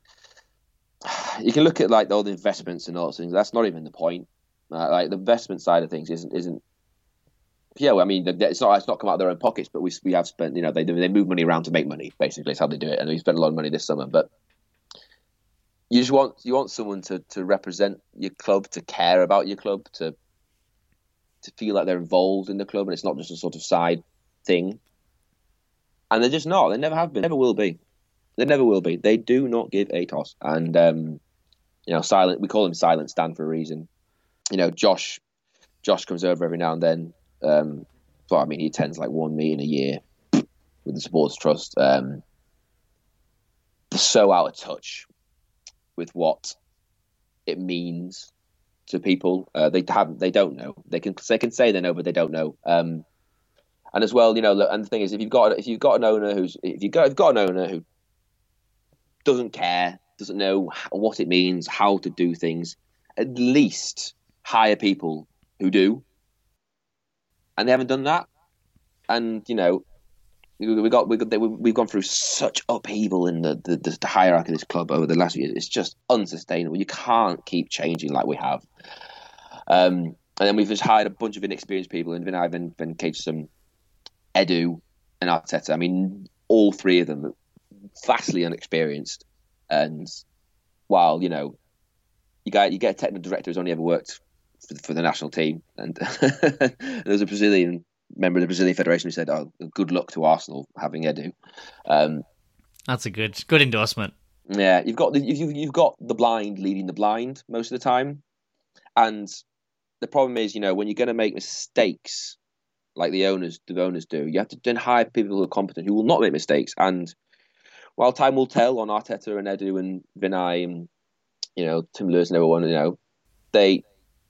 You can look at like all the investments and all those things. That's not even the point. Uh, like the investment side of things isn't isn't. Yeah, well, I mean, it's not it's not come out of their own pockets, but we we have spent. You know, they they move money around to make money. Basically, is how they do it, and we spent a lot of money this summer. But you just want you want someone to, to represent your club, to care about your club, to to feel like they're involved in the club, and it's not just a sort of side thing. and they're just not. They never have been. Never will be. They never will be. They do not give a toss. And um, you know, silent. We call him Silent Stan for a reason. You know, Josh. Josh comes over every now and then. Um, but I mean, he attends like one meeting a year with the Supporters Trust. Um, they're so out of touch with what it means to people. Uh, they have, they don't know. They can, they can say they know, but they don't know. Um, and as well, you know, and the thing is, if you've got, if you've got an owner who's, if you've got, if you've got an owner who doesn't care, doesn't know what it means, how to do things, at least hire people who do. And they haven't done that. And, you know, we got, we got, we've gone through such upheaval in the, the, the hierarchy of this club over the last few years. It's just unsustainable. You can't keep changing like we have. Um, and then we've just hired a bunch of inexperienced people, and Vinai, Vin, Vin Caterson, Edu, and Arteta. I mean, all three of them are vastly inexperienced. And while, you know, you get, you get a technical director who's only ever worked for, for the national team, and there's a Brazilian member of the Brazilian Federation who said, "Oh, good luck to Arsenal having Edu." Um, That's a good good endorsement. Yeah, you've got the, you've you've got the blind leading the blind most of the time, and the problem is, you know, when you're going to make mistakes like the owners the owners do, you have to then hire people who are competent who will not make mistakes. And while time will tell on Arteta and Edu and Vinai and, you know, Tim Lewis and everyone, you know, they.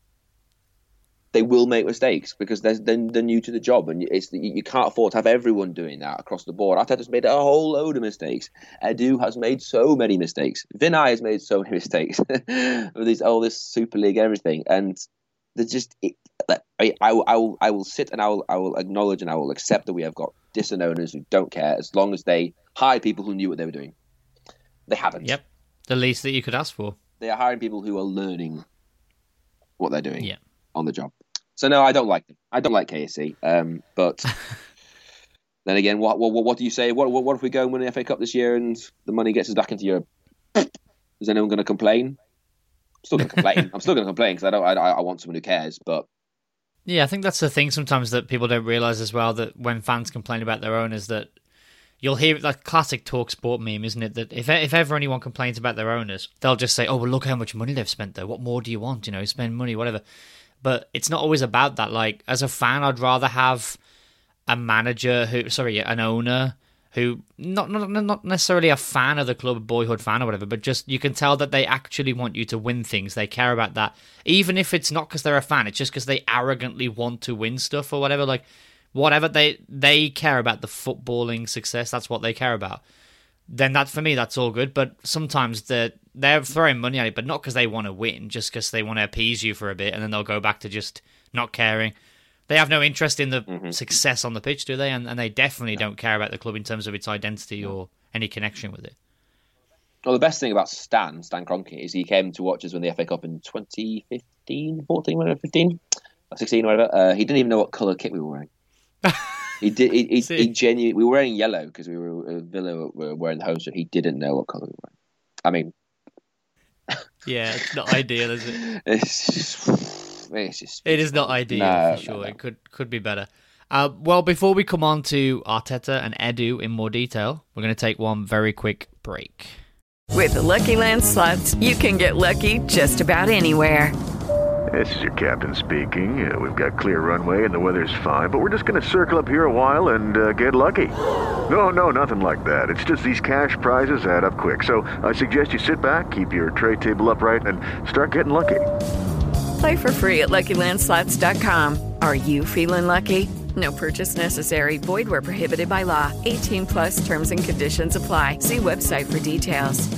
They will make mistakes because they're, they're, they're new to the job, and it's you can't afford to have everyone doing that across the board. Arteta's made a whole load of mistakes. Edu has made so many mistakes. Vinai has made so many mistakes with these, all this Super League and everything, and they're just. It, I, I, I will I will sit and I will I will acknowledge and I will accept that we have got distant owners who don't care as long as they hire people who knew what they were doing. They haven't. Yep, the least that you could ask for. They are hiring people who are learning what they're doing. Yeah. On the job. So no, I don't like them. I don't like K S C. Um, but then again, what, what what do you say? What, what what if we go and win the F A Cup this year and the money gets us back into Europe? Is anyone going to complain? I'm still going to complain. I'm still going to complain because I don't. I, I want someone who cares. But yeah, I think that's the thing sometimes that people don't realise as well, that when fans complain about their owners, that you'll hear like classic Talk Sport meme, isn't it? That if if ever anyone complains about their owners, they'll just say, "Oh well, look how much money they've spent though. What more do you want? You know, spend money, whatever." But it's not always about that. Like, as a fan, I'd rather have a manager who, sorry, an owner who, not not not necessarily a fan of the club, a boyhood fan or whatever, but just you can tell that they actually want you to win things. They care about that. Even if it's not because they're a fan, it's just because they arrogantly want to win stuff or whatever. Like, whatever, they, they care about the footballing success. That's what they care about. Then that, for me, that's all good. But sometimes they're, they're throwing money at it, but not because they want to win, just because they want to appease you for a bit, and then they'll go back to just not caring. They have no interest in the mm-hmm. success on the pitch, do they? And, and they definitely no. don't care about the club in terms of its identity no. or any connection with it. Well, the best thing about Stan, Stan Kroenke, is he came to watch us win the F A Cup in twenty fifteen, fourteen, whatever, fifteen, sixteen, whatever. Uh, he didn't even know what colour kit we were wearing. He did. He, he, he genuinely. We were wearing yellow because we were uh, Villa were wearing the home shirt. He didn't know what colour we were wearing. I mean, yeah, it's not ideal, is it? It's just, it's just. It is not ideal no, for sure. No, no. It could could be better. Uh, well, before we come on to Arteta and Edu in more detail, we're going to take one very quick break. With the Lucky Land Slots, you can get lucky just about anywhere. This is your captain speaking. Uh, we've got clear runway and the weather's fine, but we're just going to circle up here a while and uh, get lucky. No, no, nothing like that. It's just these cash prizes add up quick. So I suggest you sit back, keep your tray table upright, and start getting lucky. Play for free at Lucky Land Slots dot com. Are you feeling lucky? No purchase necessary. Void where prohibited by law. eighteen plus terms and conditions apply. See website for details.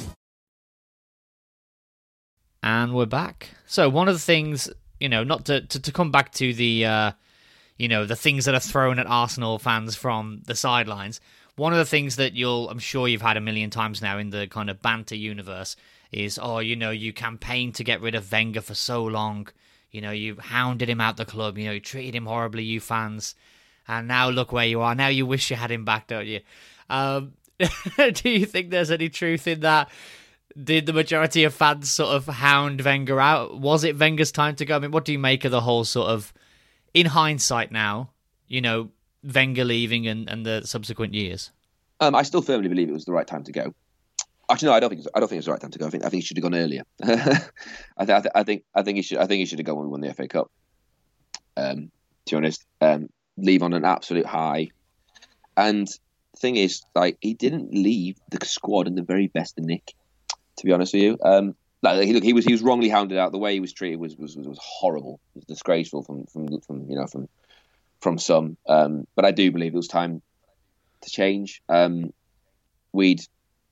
And we're back. So one of the things, you know, not to to, to come back to the, uh, you know, the things that are thrown at Arsenal fans from the sidelines. One of the things that you'll, I'm sure you've had a million times now in the kind of banter universe is, oh, you know, you campaigned to get rid of Wenger for so long. You know, you hounded him out the club. You know, you treated him horribly, you fans. And now look where you are. Now you wish you had him back, don't you? Um, do you think there's any truth in that? Did the majority of fans sort of hound Wenger out? Was it Wenger's time to go? I mean, what do you make of the whole sort of, in hindsight now, you know, Wenger leaving and, and the subsequent years? Um, I still firmly believe it was the right time to go. Actually, no, I don't think. I don't think it was the right time to go. I think. I think he should have gone earlier. I, th- I, th- I think. I think he should. I think he should have gone when we won the F A Cup. Um, to be honest, um, leave on an absolute high. And the thing is, like, he didn't leave the squad in the very best of nick. To be honest with you, um, like, he, look, he was he was wrongly hounded out. The way he was treated was was was, was horrible. It was disgraceful from from from you know from from some. Um, but I do believe it was time to change. Um, we'd.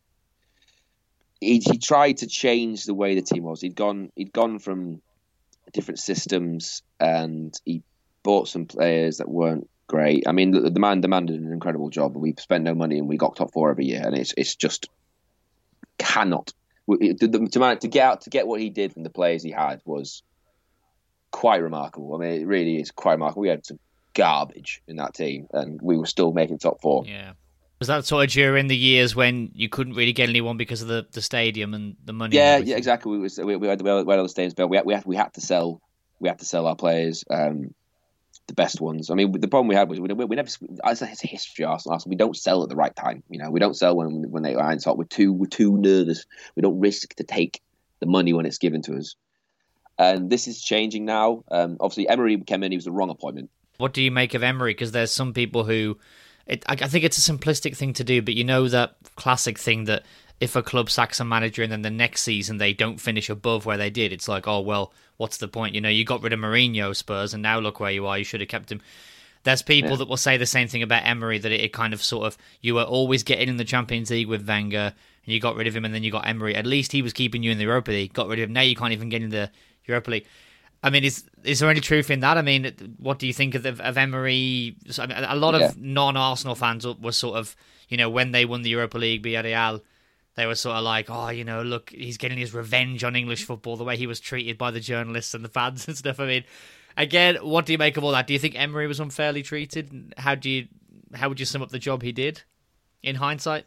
He, he tried to change the way the team was. He'd gone. He'd gone from different systems, and he bought some players that weren't great. I mean, the, the man demanded an incredible job, and we spent no money, and we got top four every year, and it's it's just cannot. It, to, to, to get out to get what he did from the players he had was quite remarkable. I mean, it really is quite remarkable. We had some garbage in that team, and we were still making top four. Yeah. Was that sort of during the years when you couldn't really get anyone because of the, the stadium and the money? Yeah, yeah, exactly. We was we, we had we had the stadiums built. We had, we had we had to sell we had to sell our players, um, the best ones. I mean, the problem we had was we, we, we never. It's a history, Arsenal. Arsenal. We don't sell at the right time. You know, we don't sell when when they are in top. We're too we're too nervous. We don't risk to take the money when it's given to us. And this is changing now. Um, obviously, Emery came in. He was the wrong appointment. What do you make of Emery? Because there's some people who. It, I, I think it's a simplistic thing to do, but you know that classic thing that if a club sacks a manager and then the next season they don't finish above where they did, it's like, oh, well, what's the point? You know, you got rid of Mourinho, Spurs, and now look where you are. You should have kept him. There's people yeah. that will say the same thing about Emery, that it, it kind of sort of, you were always getting in the Champions League with Wenger, and you got rid of him, and then you got Emery. At least he was keeping you in the Europa League. Got rid of him. Now you can't even get in the Europa League. I mean, is is there any truth in that? I mean, what do you think of, of Emery? I mean, a lot of yeah. non-Arsenal fans were sort of, you know, when they won the Europa League, Villarreal, they were sort of like, oh, you know, look, he's getting his revenge on English football, the way he was treated by the journalists and the fans and stuff. I mean, again, what do you make of all that? Do you think Emery was unfairly treated? How do you, how would you sum up the job he did in hindsight?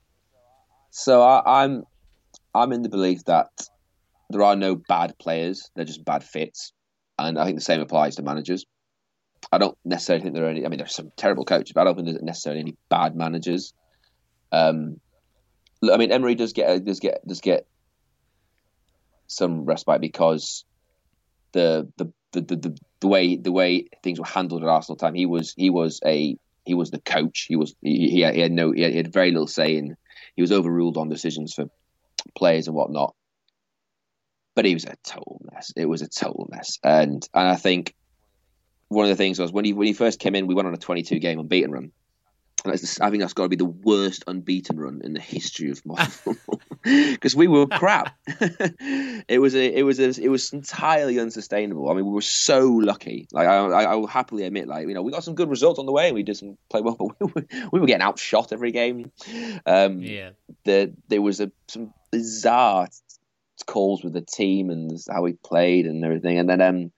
So I, I'm, I'm in the belief that there are no bad players; they're just bad fits, and I think the same applies to managers. I don't necessarily think there are any. I mean, there's some terrible coaches, but I don't think there's necessarily any bad managers. Um, I mean, Emery does get does get does get some respite because the the the the, the way the way things were handled at Arsenal time. He was he was a he was the coach. He was he, he, had, he had no he had, he had very little say in. He was overruled on decisions for players and whatnot. But he was a total mess. It was a total mess, and and I think one of the things was when he when he first came in, we went on a twenty-two game unbeaten run. And that's, I think that's got to be the worst unbeaten run in the history of modern football because we were crap. it was a it was a, it was entirely unsustainable. I mean, we were so lucky. Like I, I, I will happily admit, like you know, we got some good results on the way. We did some play well, but we were, we were getting outshot every game. Um, yeah, the, there was a, some bizarre calls with the team and how we played and everything, and then um,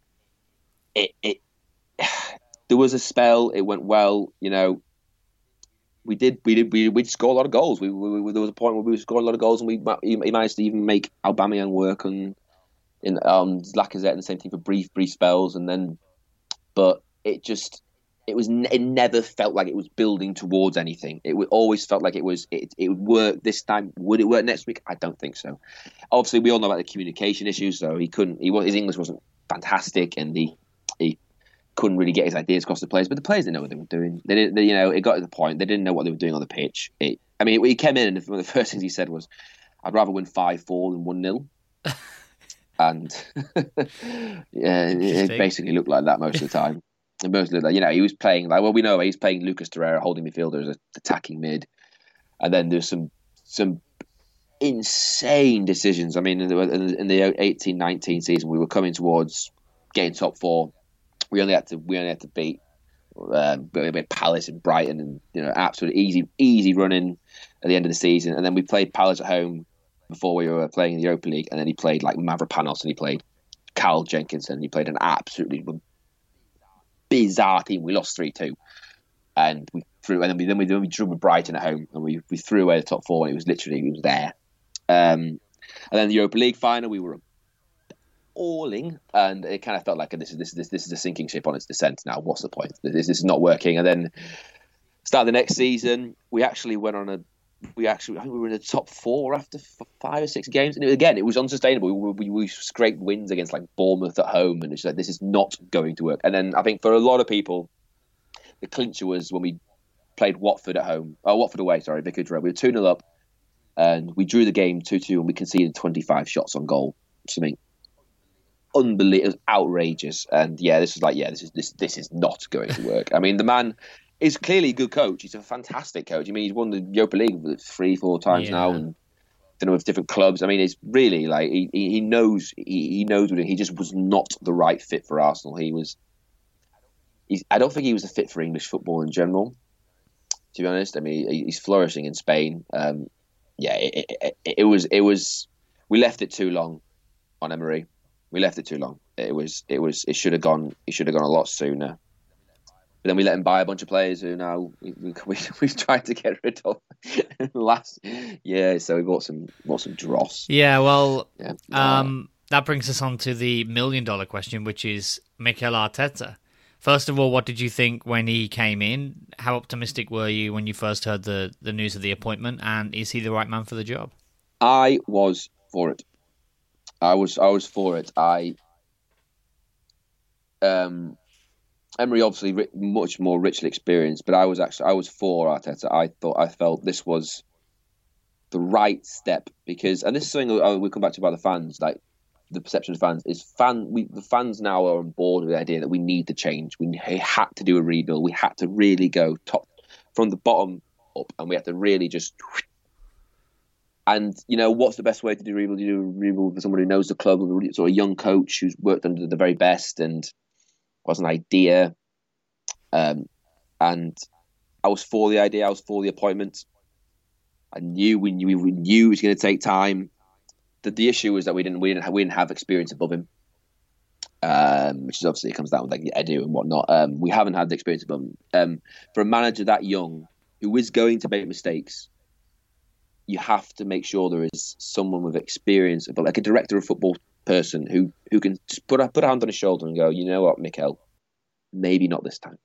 it it there was a spell. It went well, you know. We did, we did, we we'd score a lot of goals. We, we, we there was a point where we scored a lot of goals, and we he managed to even make Aubameyang work on in um Lacazette, and the same thing for brief, brief spells, and then, but it just. It was. It never felt like it was building towards anything. It always felt like it was. It, it would work this time. Would it work next week? I don't think so. Obviously, we all know about the communication issues. So he couldn't. He his English wasn't fantastic, and he he couldn't really get his ideas across the players. But the players didn't know what they were doing. They didn't. They, you know, it got to the point they didn't know what they were doing on the pitch. It, I mean, he came in, and one of the first things he said was, "I'd rather win five four than one nil." And yeah, it basically looked like that most of the time. And mostly, you know, he was playing like well, we know he's playing Lucas Torreira holding midfielder as an attacking mid, and then there's some some insane decisions. I mean, in the, in the eighteen nineteen season, we were coming towards getting top four. We only had to we only had to beat um, we beat Palace and Brighton, and you know, absolutely easy easy running at the end of the season. And then we played Palace at home before we were playing in the Europa League, and then he played like Mavropanos and he played Carl Jenkinson. And he played an absolutely bizarre team. We lost three two, and we threw, and then we then we, then we drew with Brighton at home, and we we threw away the top four, and it was literally it was there. Um, and then the Europa League final, we were falling, and it kind of felt like this is this this this is a sinking ship on its descent. Now, what's the point? This, this is not working. And then Start of the next season, we actually went on a. We actually, I think we were in the top four after five or six games, and again, it was unsustainable. We, we, we scraped wins against like Bournemouth at home, and it's like this is not going to work. And then I think for a lot of people, the clincher was when we played Watford at home, oh Watford away, sorry, Vicarage Road. We were two nil up, and we drew the game two two, and we conceded twenty-five shots on goal. Which I mean, unbelievable, it was outrageous. And yeah, this is like, yeah, this is this this is not going to work. I mean, the man is clearly a good coach. He's a fantastic coach. I mean, he's won the Europa League three, four times yeah. now, and done it with different clubs. I mean, it's really like he he knows he, he knows what he just was not the right fit for Arsenal. He was. He's, I don't think he was a fit for English football in general. To be honest, I mean, he's flourishing in Spain. Um, yeah, it, it, it, it was it was. We left it too long on Emery. We left it too long. It was it was it should have gone. It should have gone a lot sooner. But then we let him buy a bunch of players who now we, we, we, we've tried to get rid of last. Yeah, so we bought some bought some dross. Yeah, well, yeah. Um, that brings us on to the million dollar question, which is Mikel Arteta. First of all, what did you think when he came in? How optimistic were you when you first heard the, the news of the appointment? And is he the right man for the job? I was for it. I was I was for it. I um. Emery obviously much more richly experienced, but I was actually I was for Arteta. I thought I felt this was the right step because, and this is something we'll come back to about the fans. Like the perception of fans is fan. We the fans now are on board with the idea that we need to change. We had to do a rebuild. We had to really go top from the bottom up, and we had to really just. And you know what's the best way to do rebuild? You do a rebuild for someone who knows the club, so a young coach who's worked under the very best and. Was an idea, um, and I was for the idea. I was for the appointment. I knew we knew we knew it was going to take time. The, the issue was that we didn't we didn't have, we didn't have experience above him, um, which is obviously it comes down with like Edu and whatnot. Um, we haven't had the experience above him. Um, for a manager that young who is going to make mistakes, you have to make sure there is someone with experience, but like a director of football. Person who who can put a put a hand on his shoulder and go, you know what, Mikel, maybe not this time.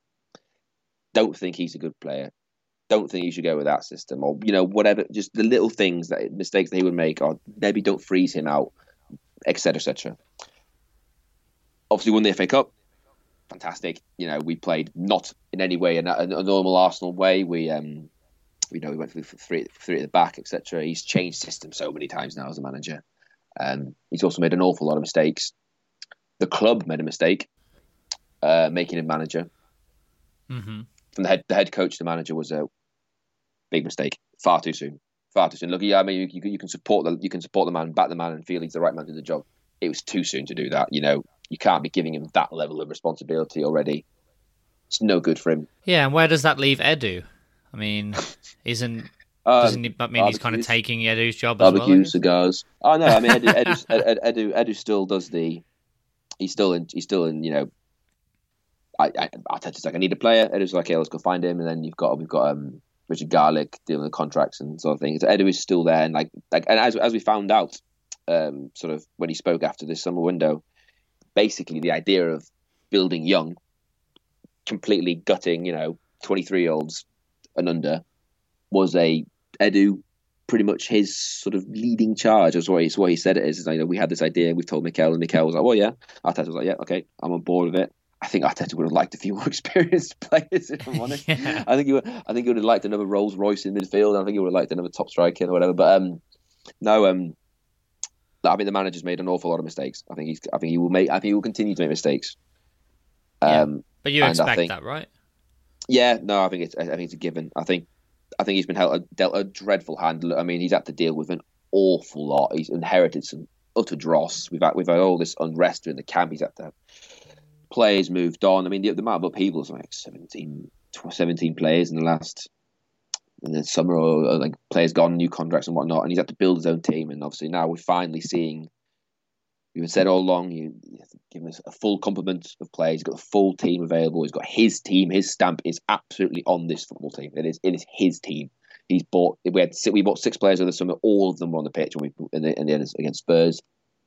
Don't think he's a good player. Don't think you should go with that system, or you know whatever. Just the little things that mistakes that he would make, or maybe don't freeze him out, et cetera, et cetera. Obviously, won the F A Cup. Fantastic. You know, we played not in any way in a, a normal Arsenal way. We um, you know, we went for three three at the back, et cetera. He's changed systems so many times now as a manager. Um, he's also made an awful lot of mistakes. The club made a mistake, uh, making him manager. Mm-hmm. From the head, the head coach, the manager was a big mistake. Far too soon. Far too soon. Look, yeah, I mean, you, you can support the you can support the man, back the man, and feel he's the right man to do the job. It was too soon to do that. You know, you can't be giving him that level of responsibility already. It's no good for him. Yeah, and where does that leave Edu? I mean, isn't. Doesn't it mean he's kind of taking Edu's job as well? Barbecue, cigars. Oh no, I mean Edu, Edu, Edu, Edu still does the. He's still in. He's still in. You know, I, I, Arteta's like, I need a player. Edu's like, okay, let's go find him. And then you've got we've got um, Richard Garlick dealing with contracts and sort of things. So Edu is still there, and like like and as as we found out, um, sort of when he spoke after this summer window, basically the idea of building young, completely gutting, you know, twenty-three year olds and under, was a Edu, pretty much his sort of leading charge. That's what he, what he said it is. is you know, we had this idea, we've told Mikel, and Mikel was like, well, yeah. Arteta was like, yeah, okay, I'm on board with it. I think Arteta would have liked a few more experienced players, if I'm honest. yeah. I think he would, I think he would have liked another Rolls Royce in midfield. I think he would have liked another top striker or whatever. But um, no, um, I mean, the manager's made an awful lot of mistakes. I think he's, I think he will make, I think he will continue to make mistakes. Um, yeah. But you expect think, that, right? Yeah, no, I think it's, I think it's a given. I think. I think he's been held, dealt a dreadful hand. I mean, he's had to deal with an awful lot. He's inherited some utter dross. We've had, we've had all this unrest in the camp. He's had to have players moved on. I mean, the, the amount of people is like seventeen, seventeen players in the last in the summer, or, or like players gone, new contracts and whatnot. And he's had to build his own team. And obviously now we're finally seeing. We've said all along, you, you have to give him a full complement of players. He's got a full team available. He's got his team. His stamp is absolutely on this football team. It is. It is his team. He's bought. We had we bought six players over the summer. All of them were on the pitch when we in the, in the end against Spurs.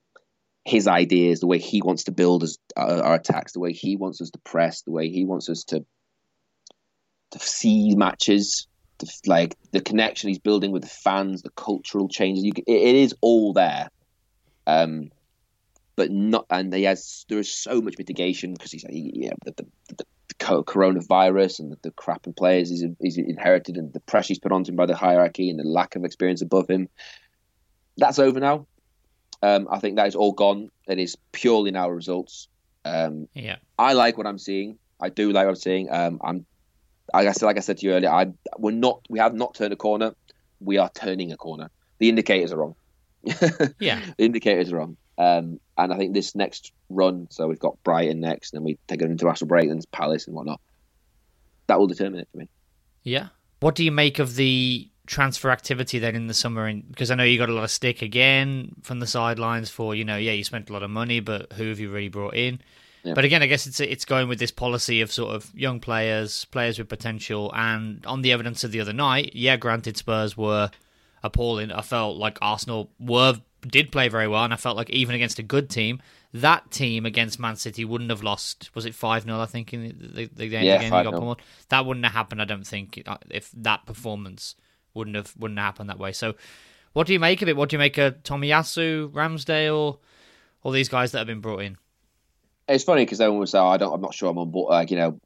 His ideas, the way he wants to build us, uh, our attacks, the way he wants us to press, the way he wants us to to see matches, the, like the connection he's building with the fans, the cultural changes. You, it, it is all there, um, but not. And he has there is so much mitigation because he's he, yeah the, the, the coronavirus and the, the crap in players he's, he's inherited and the pressure he's put onto him by the hierarchy and the lack of experience above him. That's over now. Um, I think that is all gone. It is purely now results. Um, yeah, I like what I'm seeing. I do like what I'm seeing. Um, I'm, like I said, like I said to you earlier, I we're not. We have not turned a corner. We are turning a corner. The indicators are wrong. yeah, the indicators are wrong. Um, and I think this next run, so we've got Brighton next, and then we take an international break, then Palace and whatnot. That will determine it for me. Yeah. What do you make of the transfer activity then in the summer? And because I know you got a lot of stick again from the sidelines for, you know, yeah, you spent a lot of money, but who have you really brought in? Yeah. But again, I guess it's it's going with this policy of sort of young players, players with potential, and on the evidence of the other night, yeah, granted Spurs were appalling. I felt like Arsenal were did play very well, and I felt like even against a good team, that team against Man City wouldn't have lost. Was it five nil, I think, in the, the, the game? Yeah, the game got pummeled? That wouldn't have happened, I don't think, if that performance wouldn't have wouldn't have happened that way. So what do you make of it? What do you make of Tomiyasu, Ramsdale, all these guys that have been brought in? It's funny because everyone would say, oh, I don't, I'm not sure I'm on board, like, you know,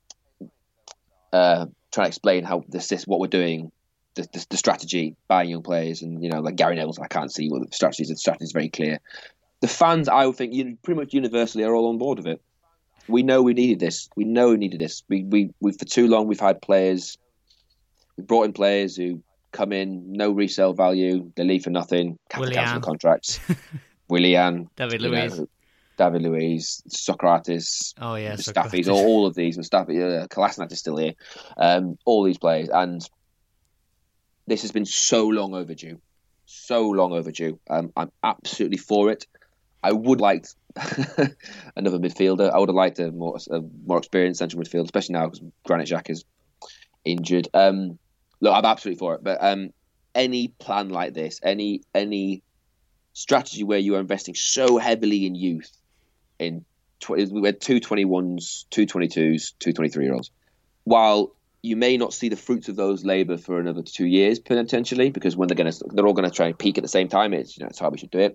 uh, trying to explain how this, this what we're doing, The, the, the strategy, buying young players, and you know, like Gary Neville's, I can't see what the strategy is. The strategy is very clear. The fans, I would think, you pretty much universally are all on board with it. We know we needed this. We know we needed this. We we we for too long we've had players. We brought in players who come in, no resale value, they leave for nothing, have to cancel the contracts. Willian, David Luiz, know, David Luiz, Socrates, oh yeah, Mustafi's, all, all of these. Mustafi, uh, Kolasinac is still here. Um, all these players, and this has been so long overdue, so long overdue. Um, I'm absolutely for it. I would like another midfielder. I would have liked a more a more experienced central midfielder, especially now because Granit Xhaka is injured. Um, look, I'm absolutely for it. But um, any plan like this, any any strategy where you are investing so heavily in youth, in tw- we had two twenty-ones, two twenty-twos, two twenty-three-year-olds, while you may not see the fruits of those labour for another two years potentially, because when they're going to, they're all going to try and peak at the same time. It's, you know, it's how we should do it.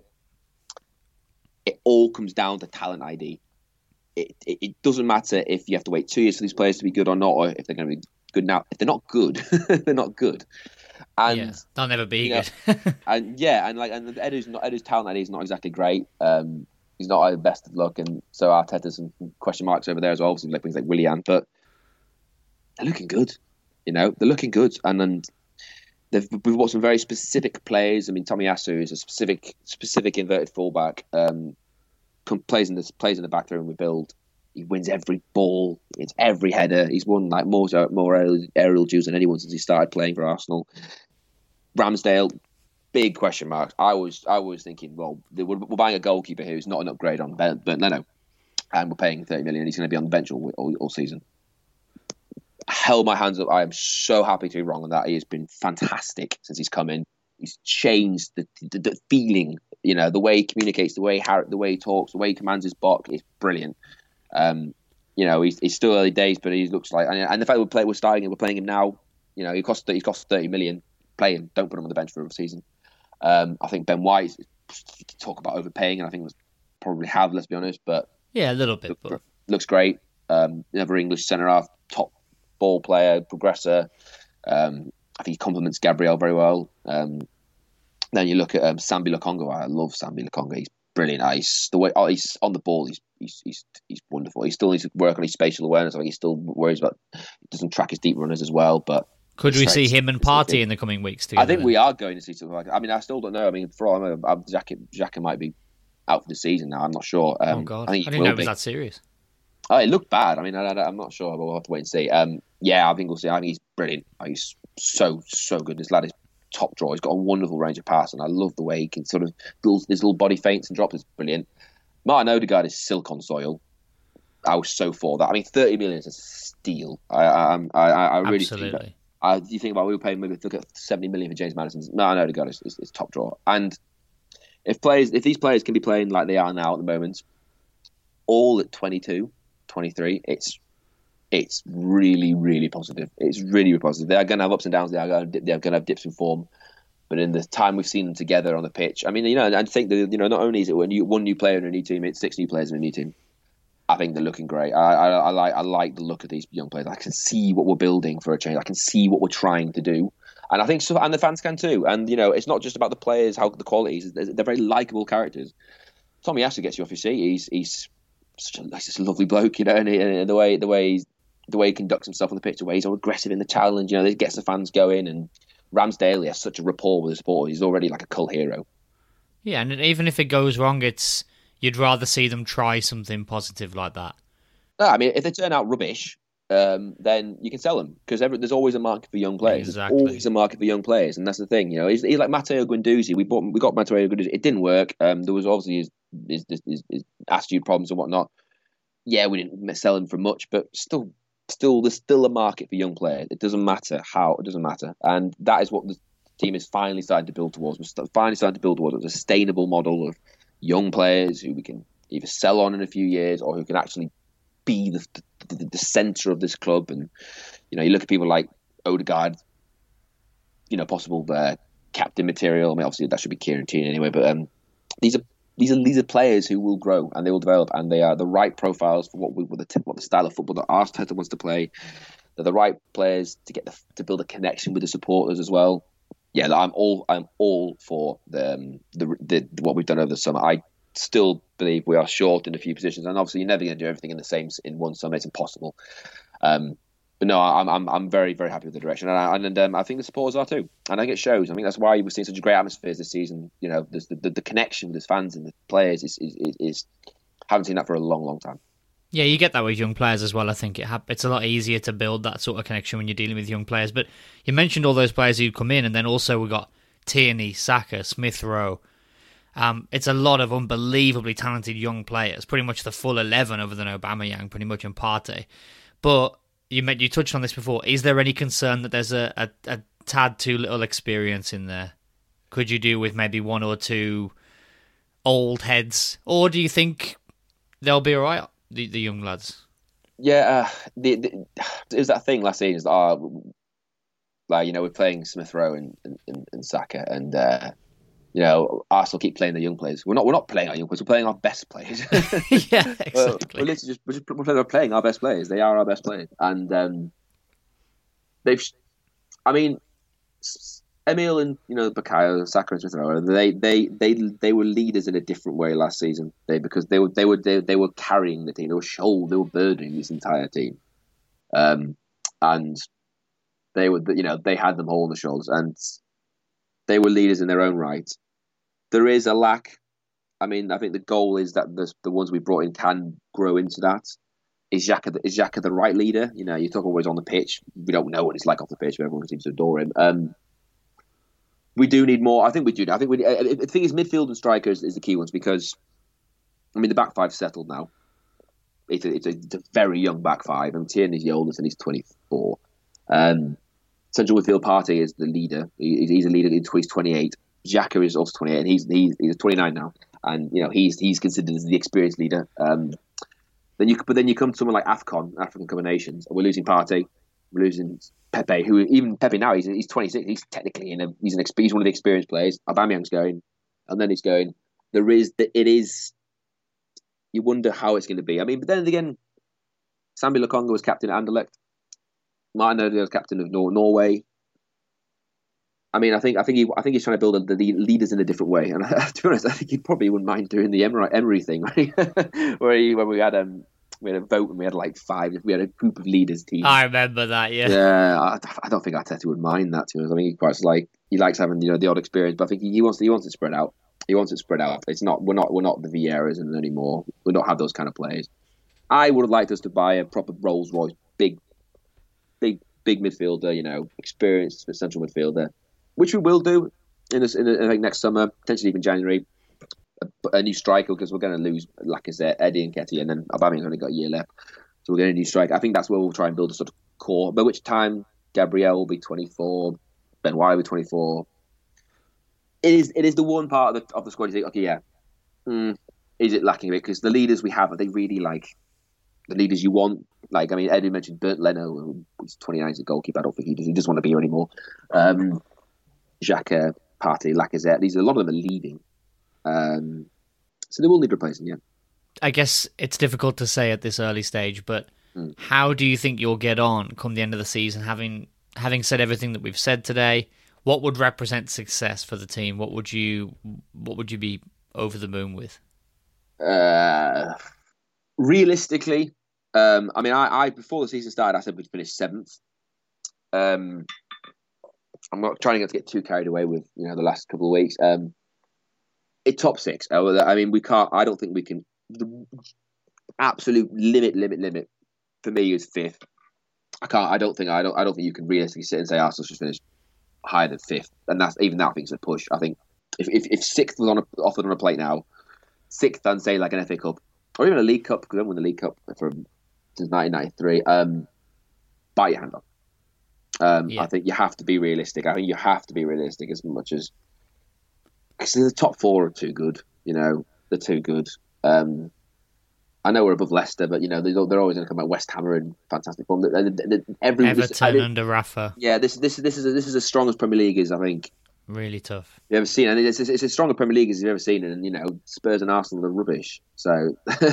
It all comes down to talent I D. It, it it doesn't matter if you have to wait two years for these players to be good or not, or if they're going to be good now. If they're not good, they're not good. And yeah, they'll never be you good. know, and yeah, and like, and Edu's not Edu's talent I D is not exactly great. Um, he's not our best of luck, and so Arteta's some question marks over there as well. Obviously, like things like Willian, but they're looking good, you know. They're looking good, and and they've we've bought some very specific players. I mean, Tomiyasu is a specific specific inverted fullback. Um, plays in this plays in the back three and we build. He wins every ball. It's every header. He's won like more more aerial, aerial duels than anyone since he started playing for Arsenal. Ramsdale, big question marks. I was I was thinking, well, we're, we're buying a goalkeeper who's not an upgrade on Ben, but no, no, and we're paying thirty million. He's going to be on the bench all, all, all season. Held my hands up. I am so happy to be wrong on that. He has been fantastic since he's come in. He's changed the, the, the feeling, you know, the way he communicates, the way he, the way he talks, the way he commands his box is brilliant. Um, you know, he's, he's still early days, but he looks like, and, and the fact we're, play, we're starting him, we're playing him now. You know, he cost he cost thirty million. Play him. Don't put him on the bench for a season. Um, I think Ben White, talk about overpaying, and I think was probably have. Let's be honest, but yeah, a little bit. Look, but... Looks great. Um, another English centre half, top ball player, progressor. Um, I think he complements Gabriel very well. Um, then you look at um, Sambi Lokonga. I love Sambi Lokonga. He's brilliant. He's the way oh, he's on the ball. He's he's he's he's wonderful. He still needs to work on his spatial awareness. I think he still worries about. He doesn't track his deep runners as well. But could we see him and Partey in the coming weeks together? I think we are going to see something like that. I mean, I still don't know. I mean, for all I know, Xhaka Xhaka might be out for the season now. I'm not sure. Um, oh God, I, think I didn't know it was that serious. Oh, it looked bad. I mean, I, I, I'm not sure. We'll have to wait and see. Um, yeah, I think we'll see. I think he's brilliant. He's so so good. This lad is top draw. He's got a wonderful range of pass, and I love the way he can sort of build his little body feints and drops. It's brilliant. Martin Odegaard is silk on soil. I was so for that. I mean, thirty million is a steal. I I I, I really Absolutely. think that. Uh, you think about we were paying maybe look at seventy million for James Maddison. Martin Odegaard is, is, is top draw. And if players, if these players can be playing like they are now at the moment, all at twenty-two, twenty-three, it's it's really, really positive. It's really, really positive. They are going to have ups and downs. They are going to, they're going to have dips in form. But in the time we've seen them together on the pitch, I mean, you know, I think that, you know, not only is it one new, one new player in a new team, it's six new players in a new team. I think they're looking great. I, I, I like I like the look of these young players. I can see what we're building for a change. I can see what we're trying to do. And I think so, and the fans can too. And, you know, it's not just about the players, how the qualities. They're very likeable characters. Tommy Ashley gets you off your seat. He's he's such a, he's just a lovely bloke, you know, and, he, and the way the way he's, the way he conducts himself on the pitch, the way he's so aggressive in the challenge, you know, it gets the fans going. And Ramsdale has such a rapport with the supporters. He's already like a cult hero. Yeah, and even if it goes wrong, it's you'd rather see them try something positive like that. No, I mean, if they turn out rubbish, um, then you can sell them because there's always a market for young players. Exactly. There's always a market for young players, and that's the thing. You know, he's, he's like Matteo Guendouzi. We bought, we got Matteo Guendouzi. It didn't work. Um, there was obviously his, his, his, his, his attitude problems and whatnot. Yeah, we didn't sell him for much, but still, still, there's still a market for young players. It doesn't matter how. It doesn't matter, and that is what the team is finally starting to build towards. We're finally starting to build towards a sustainable model of young players who we can either sell on in a few years or who can actually be the the, the centre of this club. And, you know, you look at people like Odegaard, you know, possible uh, captain material. I mean, obviously that should be Kieran Tierney anyway, but um, these are these are these are players who will grow and they will develop, and they are the right profiles for what we what the, what the style of football that Arteta wants to play. They're the right players to get the, to build a connection with the supporters as well. Yeah, I'm all I'm all for the, um, the the what we've done over the summer. I still believe we are short in a few positions, and obviously you're never going to do everything in the same in one summer. It's impossible. Um, but no, I'm I'm I'm very very happy with the direction, and I, and um, I think the supporters are too. And I think it shows. I think that's why we're seeing such great atmospheres this season. You know, the the, the connection with the fans and the players is is, is is haven't seen that for a long long time. Yeah, you get that with young players as well. I think it ha- it's a lot easier to build that sort of connection when you're dealing with young players. But you mentioned all those players who come in, and then also we got Tierney, Saka, Smith Rowe. Um, it's a lot of unbelievably talented young players, pretty much the full eleven other than Aubameyang, pretty much, and Partey. But you met, you touched on this before. Is there any concern that there's a, a, a tad too little experience in there? Could you do with maybe one or two old heads? Or do you think they'll be all right, the, the young lads? Yeah, uh, the, the, it was that thing last season. That, oh, like, you know, we're playing Smith Rowe and, and, and Saka, and uh, you know, Arsenal keep playing the young players. We're not. We're not playing our young players. We're playing our best players. Yeah, exactly. Well, we're literally just we're, just, we're playing our best players. They are our best players, and um, they've. I mean, Emil and, you know, Bukayo, Saka and Smith Rowe. They they they they were leaders in a different way last season. They because they were they were they, they were carrying the team. They were shoulder. They were burdening this entire team, um, and they were you know they had them all on the shoulders, and they were leaders in their own right. There is a lack. I mean, I think the goal is that the the ones we brought in can grow into that. Is Xhaka the, is Xhaka the right leader? You know, you talk always on the pitch. We don't know what he's like off the pitch, but everyone seems to adore him. Um, we do need more. I think we do. I think we. I think is midfield and strikers is the key ones because, I mean, the back five's settled now. It's a, it's a, it's a very young back five. I mean, Tierney's the oldest and he's twenty-four. Um, Central midfield Partey is the leader. He, he's a leader until he's twenty-eight. Xhaka is also twenty-eight, and he's he's, he's twenty-nine now, and you know he's he's considered as the experienced leader. Um, then you but then you come to someone like AFCON, African Cup of Nations, and we're losing Partey, we're losing Pepe, who even Pepe now he's he's twenty-six. He's technically in a he's an he's one of the experienced players. Aubameyang's going, and then he's going. There is it is. You wonder how it's going to be. I mean, but then again, Sambi Lokonga was captain at Anderlecht. Martin Odegaard was captain of Nor- Norway. I mean, I think I think he I think he's trying to build the leaders in a different way. And to be honest, I think he probably wouldn't mind doing the Emery, Emery thing, where he when we had um we had a vote and we had like five, we had a group of leaders team. I remember that, yeah. Yeah, I, I don't think Arteta would mind that. To be honest, I think he quite like he likes having you know the odd experience, but I think he, he wants he wants it spread out. He wants it spread out. It's not we're not we're not the Vieiras anymore. We don't have those kind of players. I would have liked us to buy a proper Rolls Royce, big, big, big midfielder. You know, experienced central midfielder. Which we will do in, this, in, a, in like next summer, potentially even January. A, a new striker because we're going to lose Lacazette, Eddie Nketiah, and then Aubameyang's only got a year left. So we're going to need a new striker. I think that's where we'll try and build a sort of core. By which time Gabriel will be twenty-four, Ben White will be twenty-four. It is it is the one part of the, of the squad you think, okay, yeah, mm, is it lacking a bit? Because the leaders we have, are they really like the leaders you want. Like, I mean, Eddie mentioned Bernd Leno, who's twenty-nine as a goalkeeper. I don't think he does, he doesn't want to be here anymore. Um, Xhaka, Partey, Lacazette, these, a lot of them are leaving. Um, so they will need replacing, yeah. I guess it's difficult to say at this early stage, but mm. how do you think you'll get on come the end of the season, having having said everything that we've said today? What would represent success for the team? What would you what would you be over the moon with? Uh, realistically, um, I mean, I, I before the season started, I said we'd finish seventh. Um, I'm not trying not to get too carried away with you know the last couple of weeks. Um, it top six. I mean, we can't. I don't think we can. The absolute limit, limit, limit for me is fifth. I can't. I don't think. I don't. I don't think you can realistically sit and say Arsenal should finish higher than fifth, and that's even that I think is a push. I think if if, if sixth was on a, offered on a plate now, sixth and say like an F A Cup or even a League Cup, because I haven't won the League Cup from since nineteen ninety-three. Um, bite your hand off. Um, yeah. I think you have to be realistic. I think you have to be realistic as much as because the top four are too good. You know, they're too good. Um, I know we're above Leicester, but you know they're, they're always going to come out. West Ham are in fantastic form. Every, Everton under Rafa. Yeah, this this this is a, this is as strong as Premier League is. I think really tough. You ever seen? And it's it's as strong a Premier League as you've ever seen. And you know Spurs and Arsenal are rubbish. So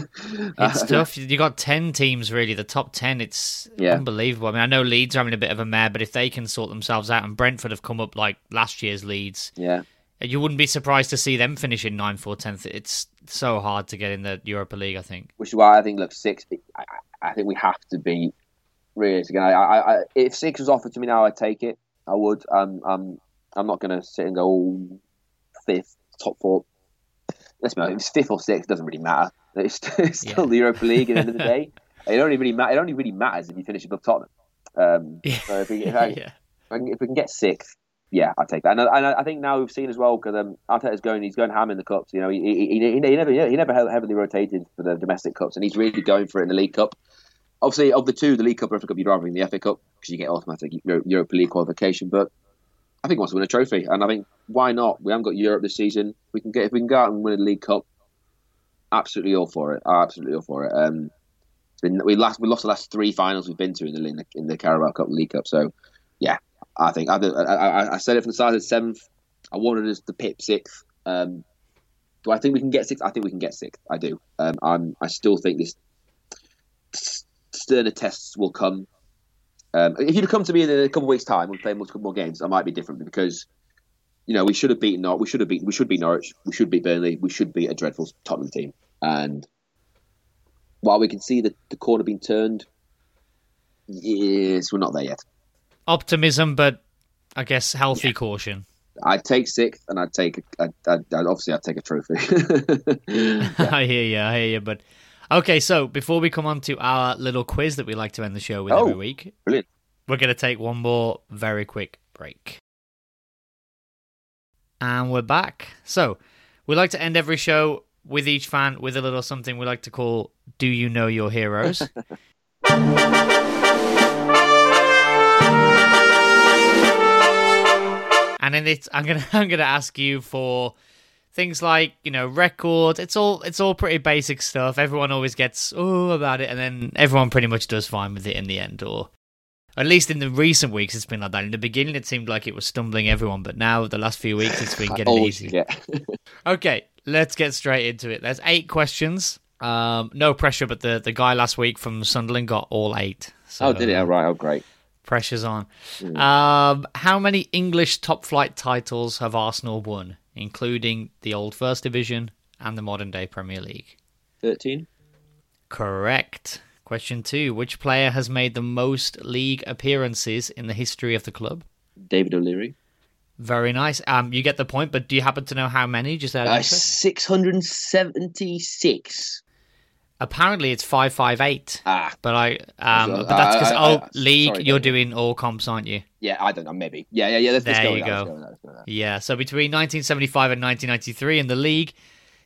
it's tough. You got ten teams really. The top ten. It's yeah. unbelievable. I mean, I know Leeds are having a bit of a mare, but if they can sort themselves out, and Brentford have come up like last year's Leeds. Yeah. You wouldn't be surprised to see them finish in ninth or tenth. It's so hard to get in the Europa League, I think. Which is why I think, look, six, I, I think we have to be realistic. I, I, I, if six was offered to me now, I'd take it. I would. Um, um, I'm not going to sit and go, oh, fifth, top four. Let's be honest, if it's fifth or sixth, it doesn't really matter. It's, it's still yeah. the Europa League at the end of the day. It only really, ma- it only really matters if you finish above Tottenham. Um, yeah. So if we, if, I, yeah. if, I can, if we can get sixth, yeah, I take that, and I, and I think now we've seen as well because um, Arteta's going, he's going ham in the cups. You know, he he, he, he never he never heavily rotated for the domestic cups, and he's really going for it in the League Cup. Obviously, of the two, the League Cup, F A Cup, you'd rather win the F A Cup because you get automatic Europa League qualification. But I think he wants to win a trophy, and I think why not? We haven't got Europe this season. We can get if we can go out and win a League Cup. Absolutely all for it. Absolutely all for it. Um, it's been we last we lost the last three finals we've been to in the in the, in the Carabao Cup, League Cup. So yeah. I think I, I, I said it from the start. As seventh. I wanted us to pip sixth. Um, do I think we can get sixth? I think we can get sixth. I do. Um, I'm. I still think this sterner tests will come. Um, if you'd come to me in a couple of weeks' time, we'll play multiple more games. I might be different because you know we should have beaten Norwich. We should have beaten. We should beat Norwich. We should beat Burnley. We should beat a dreadful Tottenham team. And while we can see the, the corner being turned, yes, we're not there yet. Optimism, but I guess healthy yeah. caution. I'd take sixth, and I'd take. I'd, I'd, I'd obviously I'd take a trophy. yeah. I hear you. I hear you. But okay, so before we come on to our little quiz that we like to end the show with oh, every week, brilliant. We're going to take one more very quick break, and we're back. So we like to end every show with each fan with a little something we like to call "Do You Know Your Heroes?" And in it, I'm gonna I'm gonna ask you for things like you know records. It's all it's all pretty basic stuff. Everyone always gets oh about it, and then everyone pretty much does fine with it in the end. Or at least in the recent weeks, it's been like that. In the beginning, it seemed like it was stumbling everyone, but now the last few weeks, it's been getting easy. Yeah. Okay, let's get straight into it. There's eight questions. Um, no pressure, but the the guy last week from Sunderland got all eight. So, oh, did he? Oh, right. Oh, great. Pressure's on. Mm. Um, how many English top flight titles have Arsenal won, including the old First Division and the modern day Premier League? thirteen. Correct. Question two. Which player has made the most league appearances in the history of the club? David O'Leary. Very nice. Um, you get the point, but do you happen to know how many? Just out of uh, six hundred seventy-six. Apparently it's five five eight. Ah, but I um, but that's because uh, oh, uh, league. Sorry, you're David. doing all comps, aren't you? Yeah, I don't know. Maybe. Yeah, yeah, yeah. Let's, there let's go you with that, go. let's go with that, let's go with that. Yeah. So between nineteen seventy-five and nineteen ninety-three in the league,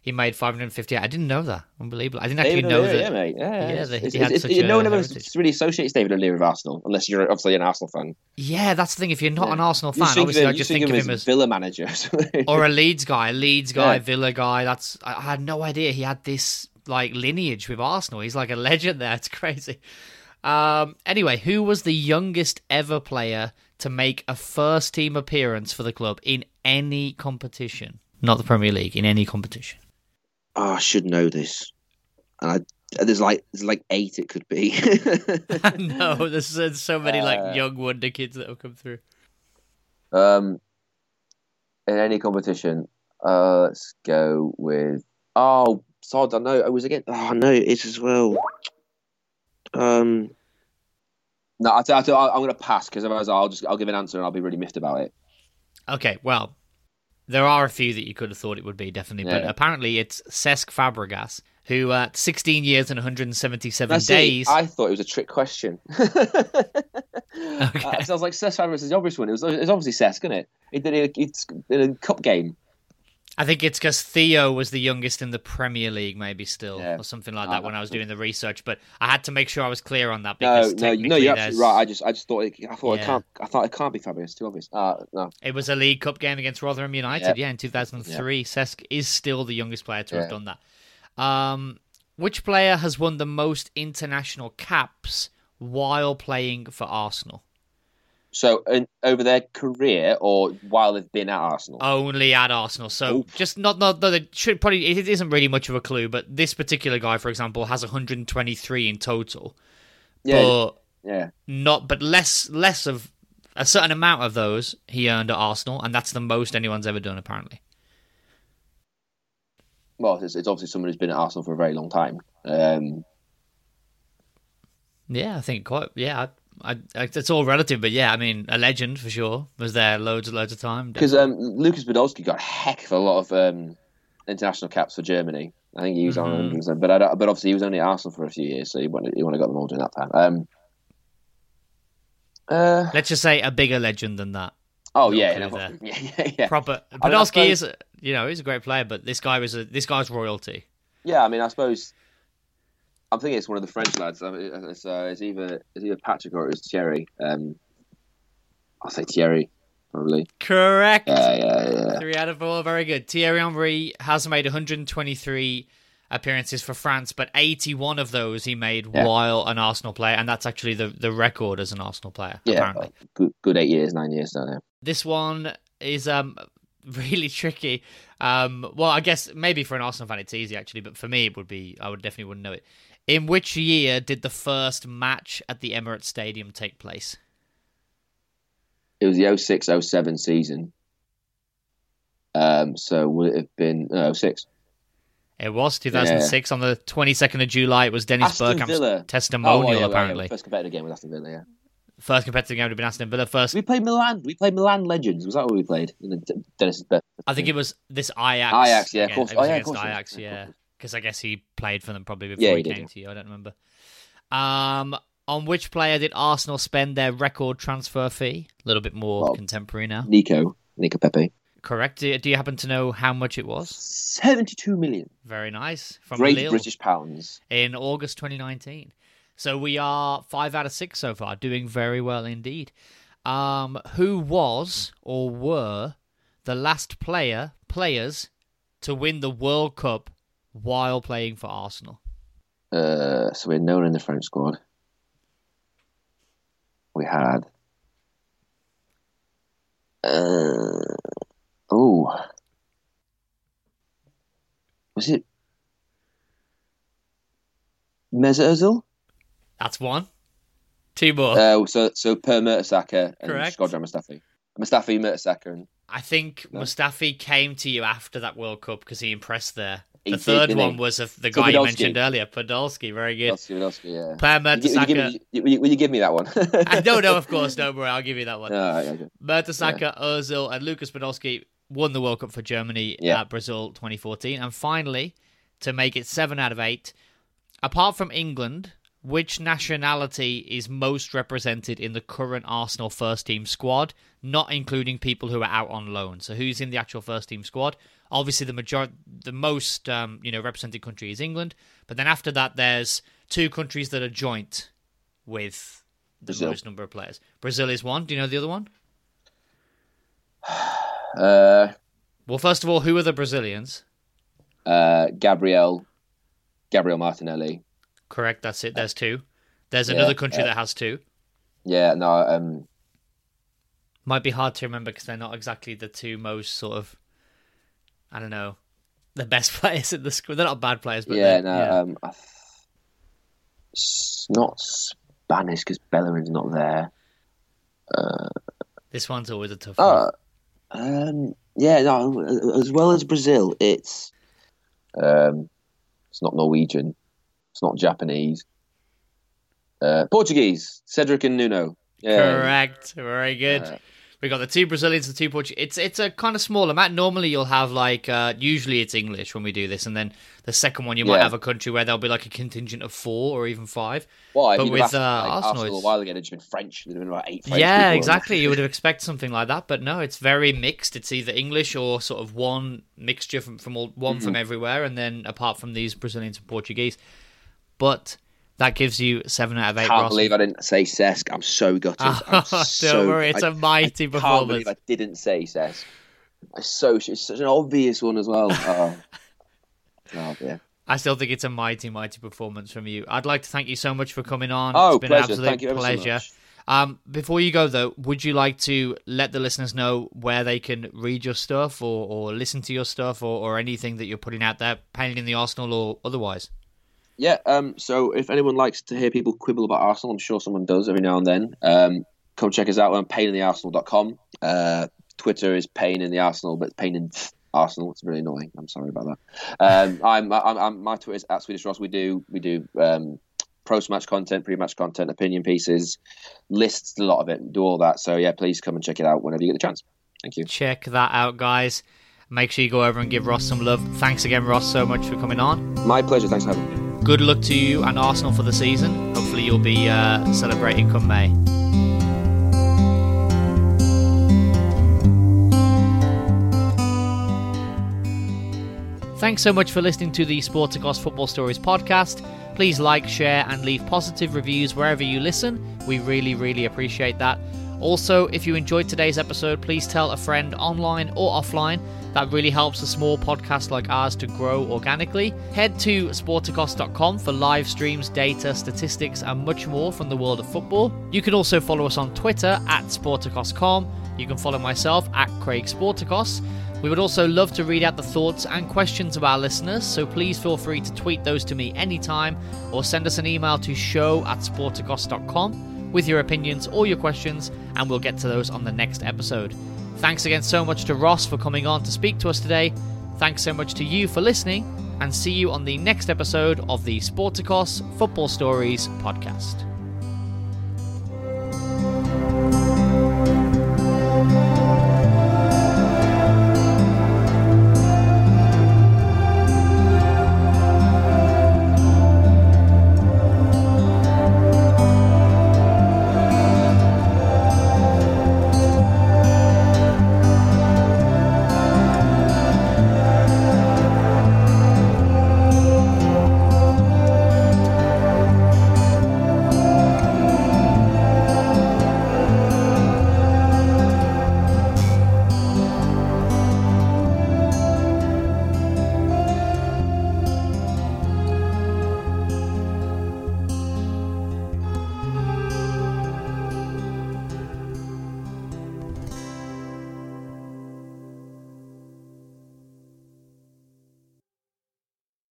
He made five hundred fifty-eight. I didn't know that. Unbelievable. I didn't actually David know O'Leary, that. Yeah, mate. Yeah, yeah, yeah. that It's, he had it's, such it's, a no one ever heritage. really associates David O'Leary with Arsenal, unless you're obviously an Arsenal fan. Yeah, that's the thing. If you're not Yeah. an Arsenal You fan, think of obviously him- I you just think think of of him as as Villa manager. or a Leeds guy, a Leeds guy, Yeah. Villa guy. That's I I had no idea he had this like lineage with Arsenal. He's like a legend there. It's crazy. Um, anyway, who was the youngest ever player to make a first team appearance for the club in any competition? Not the Premier League, in any competition. Oh, I should know this. And I, there's like there's like eight it could be. No, there's, there's so many like Uh, young wonder kids that have come through. um, in any competition, uh, let's go with. Oh, Sod, I know. I was again. Oh, no, it is as well. Um, no, I, I, I, I'm going to pass because otherwise I'll just I'll give an answer and I'll be really miffed about it. Okay, well, there are a few that you could have thought it would be, definitely, but Yeah. apparently it's Cesc Fabregas, who uh, sixteen years and one hundred seventy-seven Now, see, days. I thought it was a trick question. okay. uh, so I was like, Cesc Fabregas is the obvious one. It was, it was obviously Cesc, isn't it? He did it it's in a cup game. I think it's because Theo was the youngest in the Premier League, maybe still, Yeah. or something like Ah, that when I was doing the research. But I had to make sure I was clear on that No, because no, technically no, you're there's- absolutely right. I just, I just thought, it, I thought Yeah. it can't, I thought it can't be Fabregas. Too obvious. Uh, no. it was a League Cup game against Rotherham United, Yep. yeah, in two thousand three. Cesc is still the youngest player to have Yeah. done that. Um, which player has won the most international caps while playing for Arsenal? So, in, over their career or while they've been at Arsenal? Only at Arsenal, so Oof. just not not that it should probably it isn't really much of a clue, but this particular guy, for example, has one hundred twenty-three in total, yeah, but yeah. not but less less of a certain amount of those he earned at Arsenal, and that's the most anyone's ever done apparently. Well, it's, it's obviously someone who's been at Arsenal for a very long time. Um, Yeah, I think quite. Yeah, I, I, it's all relative, but yeah, I mean, a legend for sure was there loads and loads of time. Because um, Lucas Podolski got a heck of a lot of um, international caps for Germany. I think he was on one hundred percent, but I don't, but obviously he was only at Arsenal for a few years, so he wouldn't he wouldn't have got them all during that time. Um, uh, Let's just say a bigger legend than that. oh Little yeah, clue no, there. yeah, yeah, yeah. Proper. I mean, I Podolski suppose- is, you know, he's a great player, but this guy was a, this guy's royalty. Yeah, I mean, I suppose I'm thinking it's one of the French lads. I mean, it's, uh, it's either it's either Patrick or it's Thierry. Um, I'll say Thierry, probably. Correct. Yeah, yeah, yeah. Three out of four, very good. Thierry Henry has made one hundred twenty-three appearances for France, but eighty-one of those he made Yeah. while an Arsenal player, and that's actually the, the record as an Arsenal player, Yeah, apparently. good, good eight years, nine years, don't they? This one is um really tricky. Um, well, I guess maybe for an Arsenal fan it's easy actually, but for me it would be I would definitely wouldn't know it. In which year did the first match at the Emirates Stadium take place? It was the oh six oh seven season. Um, so would it have been no, oh six? It was two thousand six on the twenty-second of July. It was Dennis Aston Bergkamp's Villa. testimonial, Oh, well, yeah, well, apparently. yeah, first competitive game with Aston Villa, yeah. First competitive game would have been Aston Villa. First, We played Milan. We played Milan Legends. Was that what we played? In the D- Dennis's bet. I think it was this Ajax. Ajax, yeah, of again. course. It was Oh, yeah, of against course it was. Ajax, Yeah, of yeah. course it Because I guess he played for them probably before Yeah, he, he did, came yeah. to you. I don't remember. Um, on which player did Arsenal spend their record transfer fee? A little bit more Well, contemporary now. Nico, Nico Pepe. Correct. Do, do you happen to know how much it was? seventy-two million. Very nice. From Great Lille British pounds. in August twenty nineteen. So we are five out of six so far, doing very well indeed. Um, who was or were the last player players to win the World Cup while playing for Arsenal? Uh, so we had no one in the French squad. We had. Uh, oh. Was it Mesut Ozil? That's one. Two more. Uh, so so Per Mertesacker and Correct. Shkodran Mustafi. Mustafi, Mertesacker, and I think No. Mustafi came to you after that World Cup because he impressed there. He The did, third didn't one he? was of the So guy you Podolski. mentioned earlier, Podolski. Very good. Podolski, Podolski, yeah. Per Will you, will, you give Mertesacker. me, will, you, will you give me that one? I don't know, of course. Don't worry, I'll give you that one. Oh, okay, good. Mertesacker, Ozil, and Lucas Podolski won the World Cup for Germany Yeah. at Brazil twenty fourteen. And finally, to make it seven out of eight, apart from England, which nationality is most represented in the current Arsenal first team squad, not including people who are out on loan? So who's in the actual first team squad? Obviously, the major, the most um, you know represented country is England, but then after that, there's two countries that are joint with the Brazil. most number of players. Brazil is one. Do you know the other one? Uh, well, first of all, who are the Brazilians? Uh, Gabriel, Gabriel Martinelli. Correct. That's it. There's two. There's Yeah, another country uh, that has two. Yeah, no. Um, Might be hard to remember because they're not exactly the two most sort of, I don't know, the best players in the school. They're not bad players, but yeah, they're- no. yeah. Um, I th- it's not Spanish because Bellerin's not there. Uh, This one's always a tough one. oh, um, yeah, no. As well as Brazil, it's um, it's not Norwegian. It's not Japanese. Uh, Portuguese. Cedric and Nuno. Yeah. Correct. Very good. Uh, We got the two Brazilians, the two Portuguese. It's it's a kind of small amount. Normally, you'll have like uh, usually it's English when we do this, and then the second one you might Yeah. have a country where there'll be like a contingent of four or even five. Why? But You'd with have asked, uh, like, Arsenal, Arsenal a it's- while ago, it'd just been French. There'd have been about eight French yeah, people. exactly. You would have expected something like that, but no, it's very mixed. It's either English or sort of one mixture from from all, one Mm-hmm. from everywhere, and then apart from these Brazilians and Portuguese. But that gives you seven out of eight. Can't Ross. believe I didn't say Cesc. I'm so gutted. I'm Don't so, worry, it's I- a mighty I performance. Can't believe I didn't say Cesc. It's so it's such an obvious one as well. Oh, oh dear. I still think it's a mighty, mighty performance from you. I'd like to thank you so much for coming on. Oh, it's been pleasure. an absolute Thank you ever so pleasure. much. Um, before you go, though, would you like to let the listeners know where they can read your stuff or, or listen to your stuff or, or anything that you're putting out there, Pain in the Arsenal or otherwise? Yeah. Um. So if anyone likes to hear people quibble about Arsenal, I'm sure someone does every now and then. Um. Come check us out on pain in the arsenal dot com. Uh. Twitter is Pain in the Arsenal, but Pain in Arsenal. It's really annoying. I'm sorry about that. Um. I'm. I'm. I'm my Twitter is at Swedish Ross. We do. We do. Um. Post-match content, pre-match content, opinion pieces, lists, a lot of it. Do all that. So yeah, please come and check it out whenever you get the chance. Thank you. Check that out, guys. Make sure you go over and give Ross some love. Thanks again, Ross, so much for coming on. My pleasure. Thanks for having me. Good luck to you and Arsenal for the season. Hopefully you'll be uh, celebrating come May. Thanks so much for listening to the Sporticos Football Stories podcast. Please like, share, and leave positive reviews wherever you listen. We really, really appreciate that. Also, if you enjoyed today's episode, please tell a friend online or offline. That really helps a small podcast like ours to grow organically. Head to sporticos dot com for live streams, data, statistics, and much more from the world of football. You can also follow us on Twitter at sporticos dot com. You can follow myself at Craig Sporticos. We would also love to read out the thoughts and questions of our listeners, so please feel free to tweet those to me anytime or send us an email to show at sporticos dot com with your opinions or your questions, and we'll get to those on the next episode. Thanks again so much to Ross for coming on to speak to us today. Thanks so much to you for listening, and see you on the next episode of the Sporticos Football Stories podcast.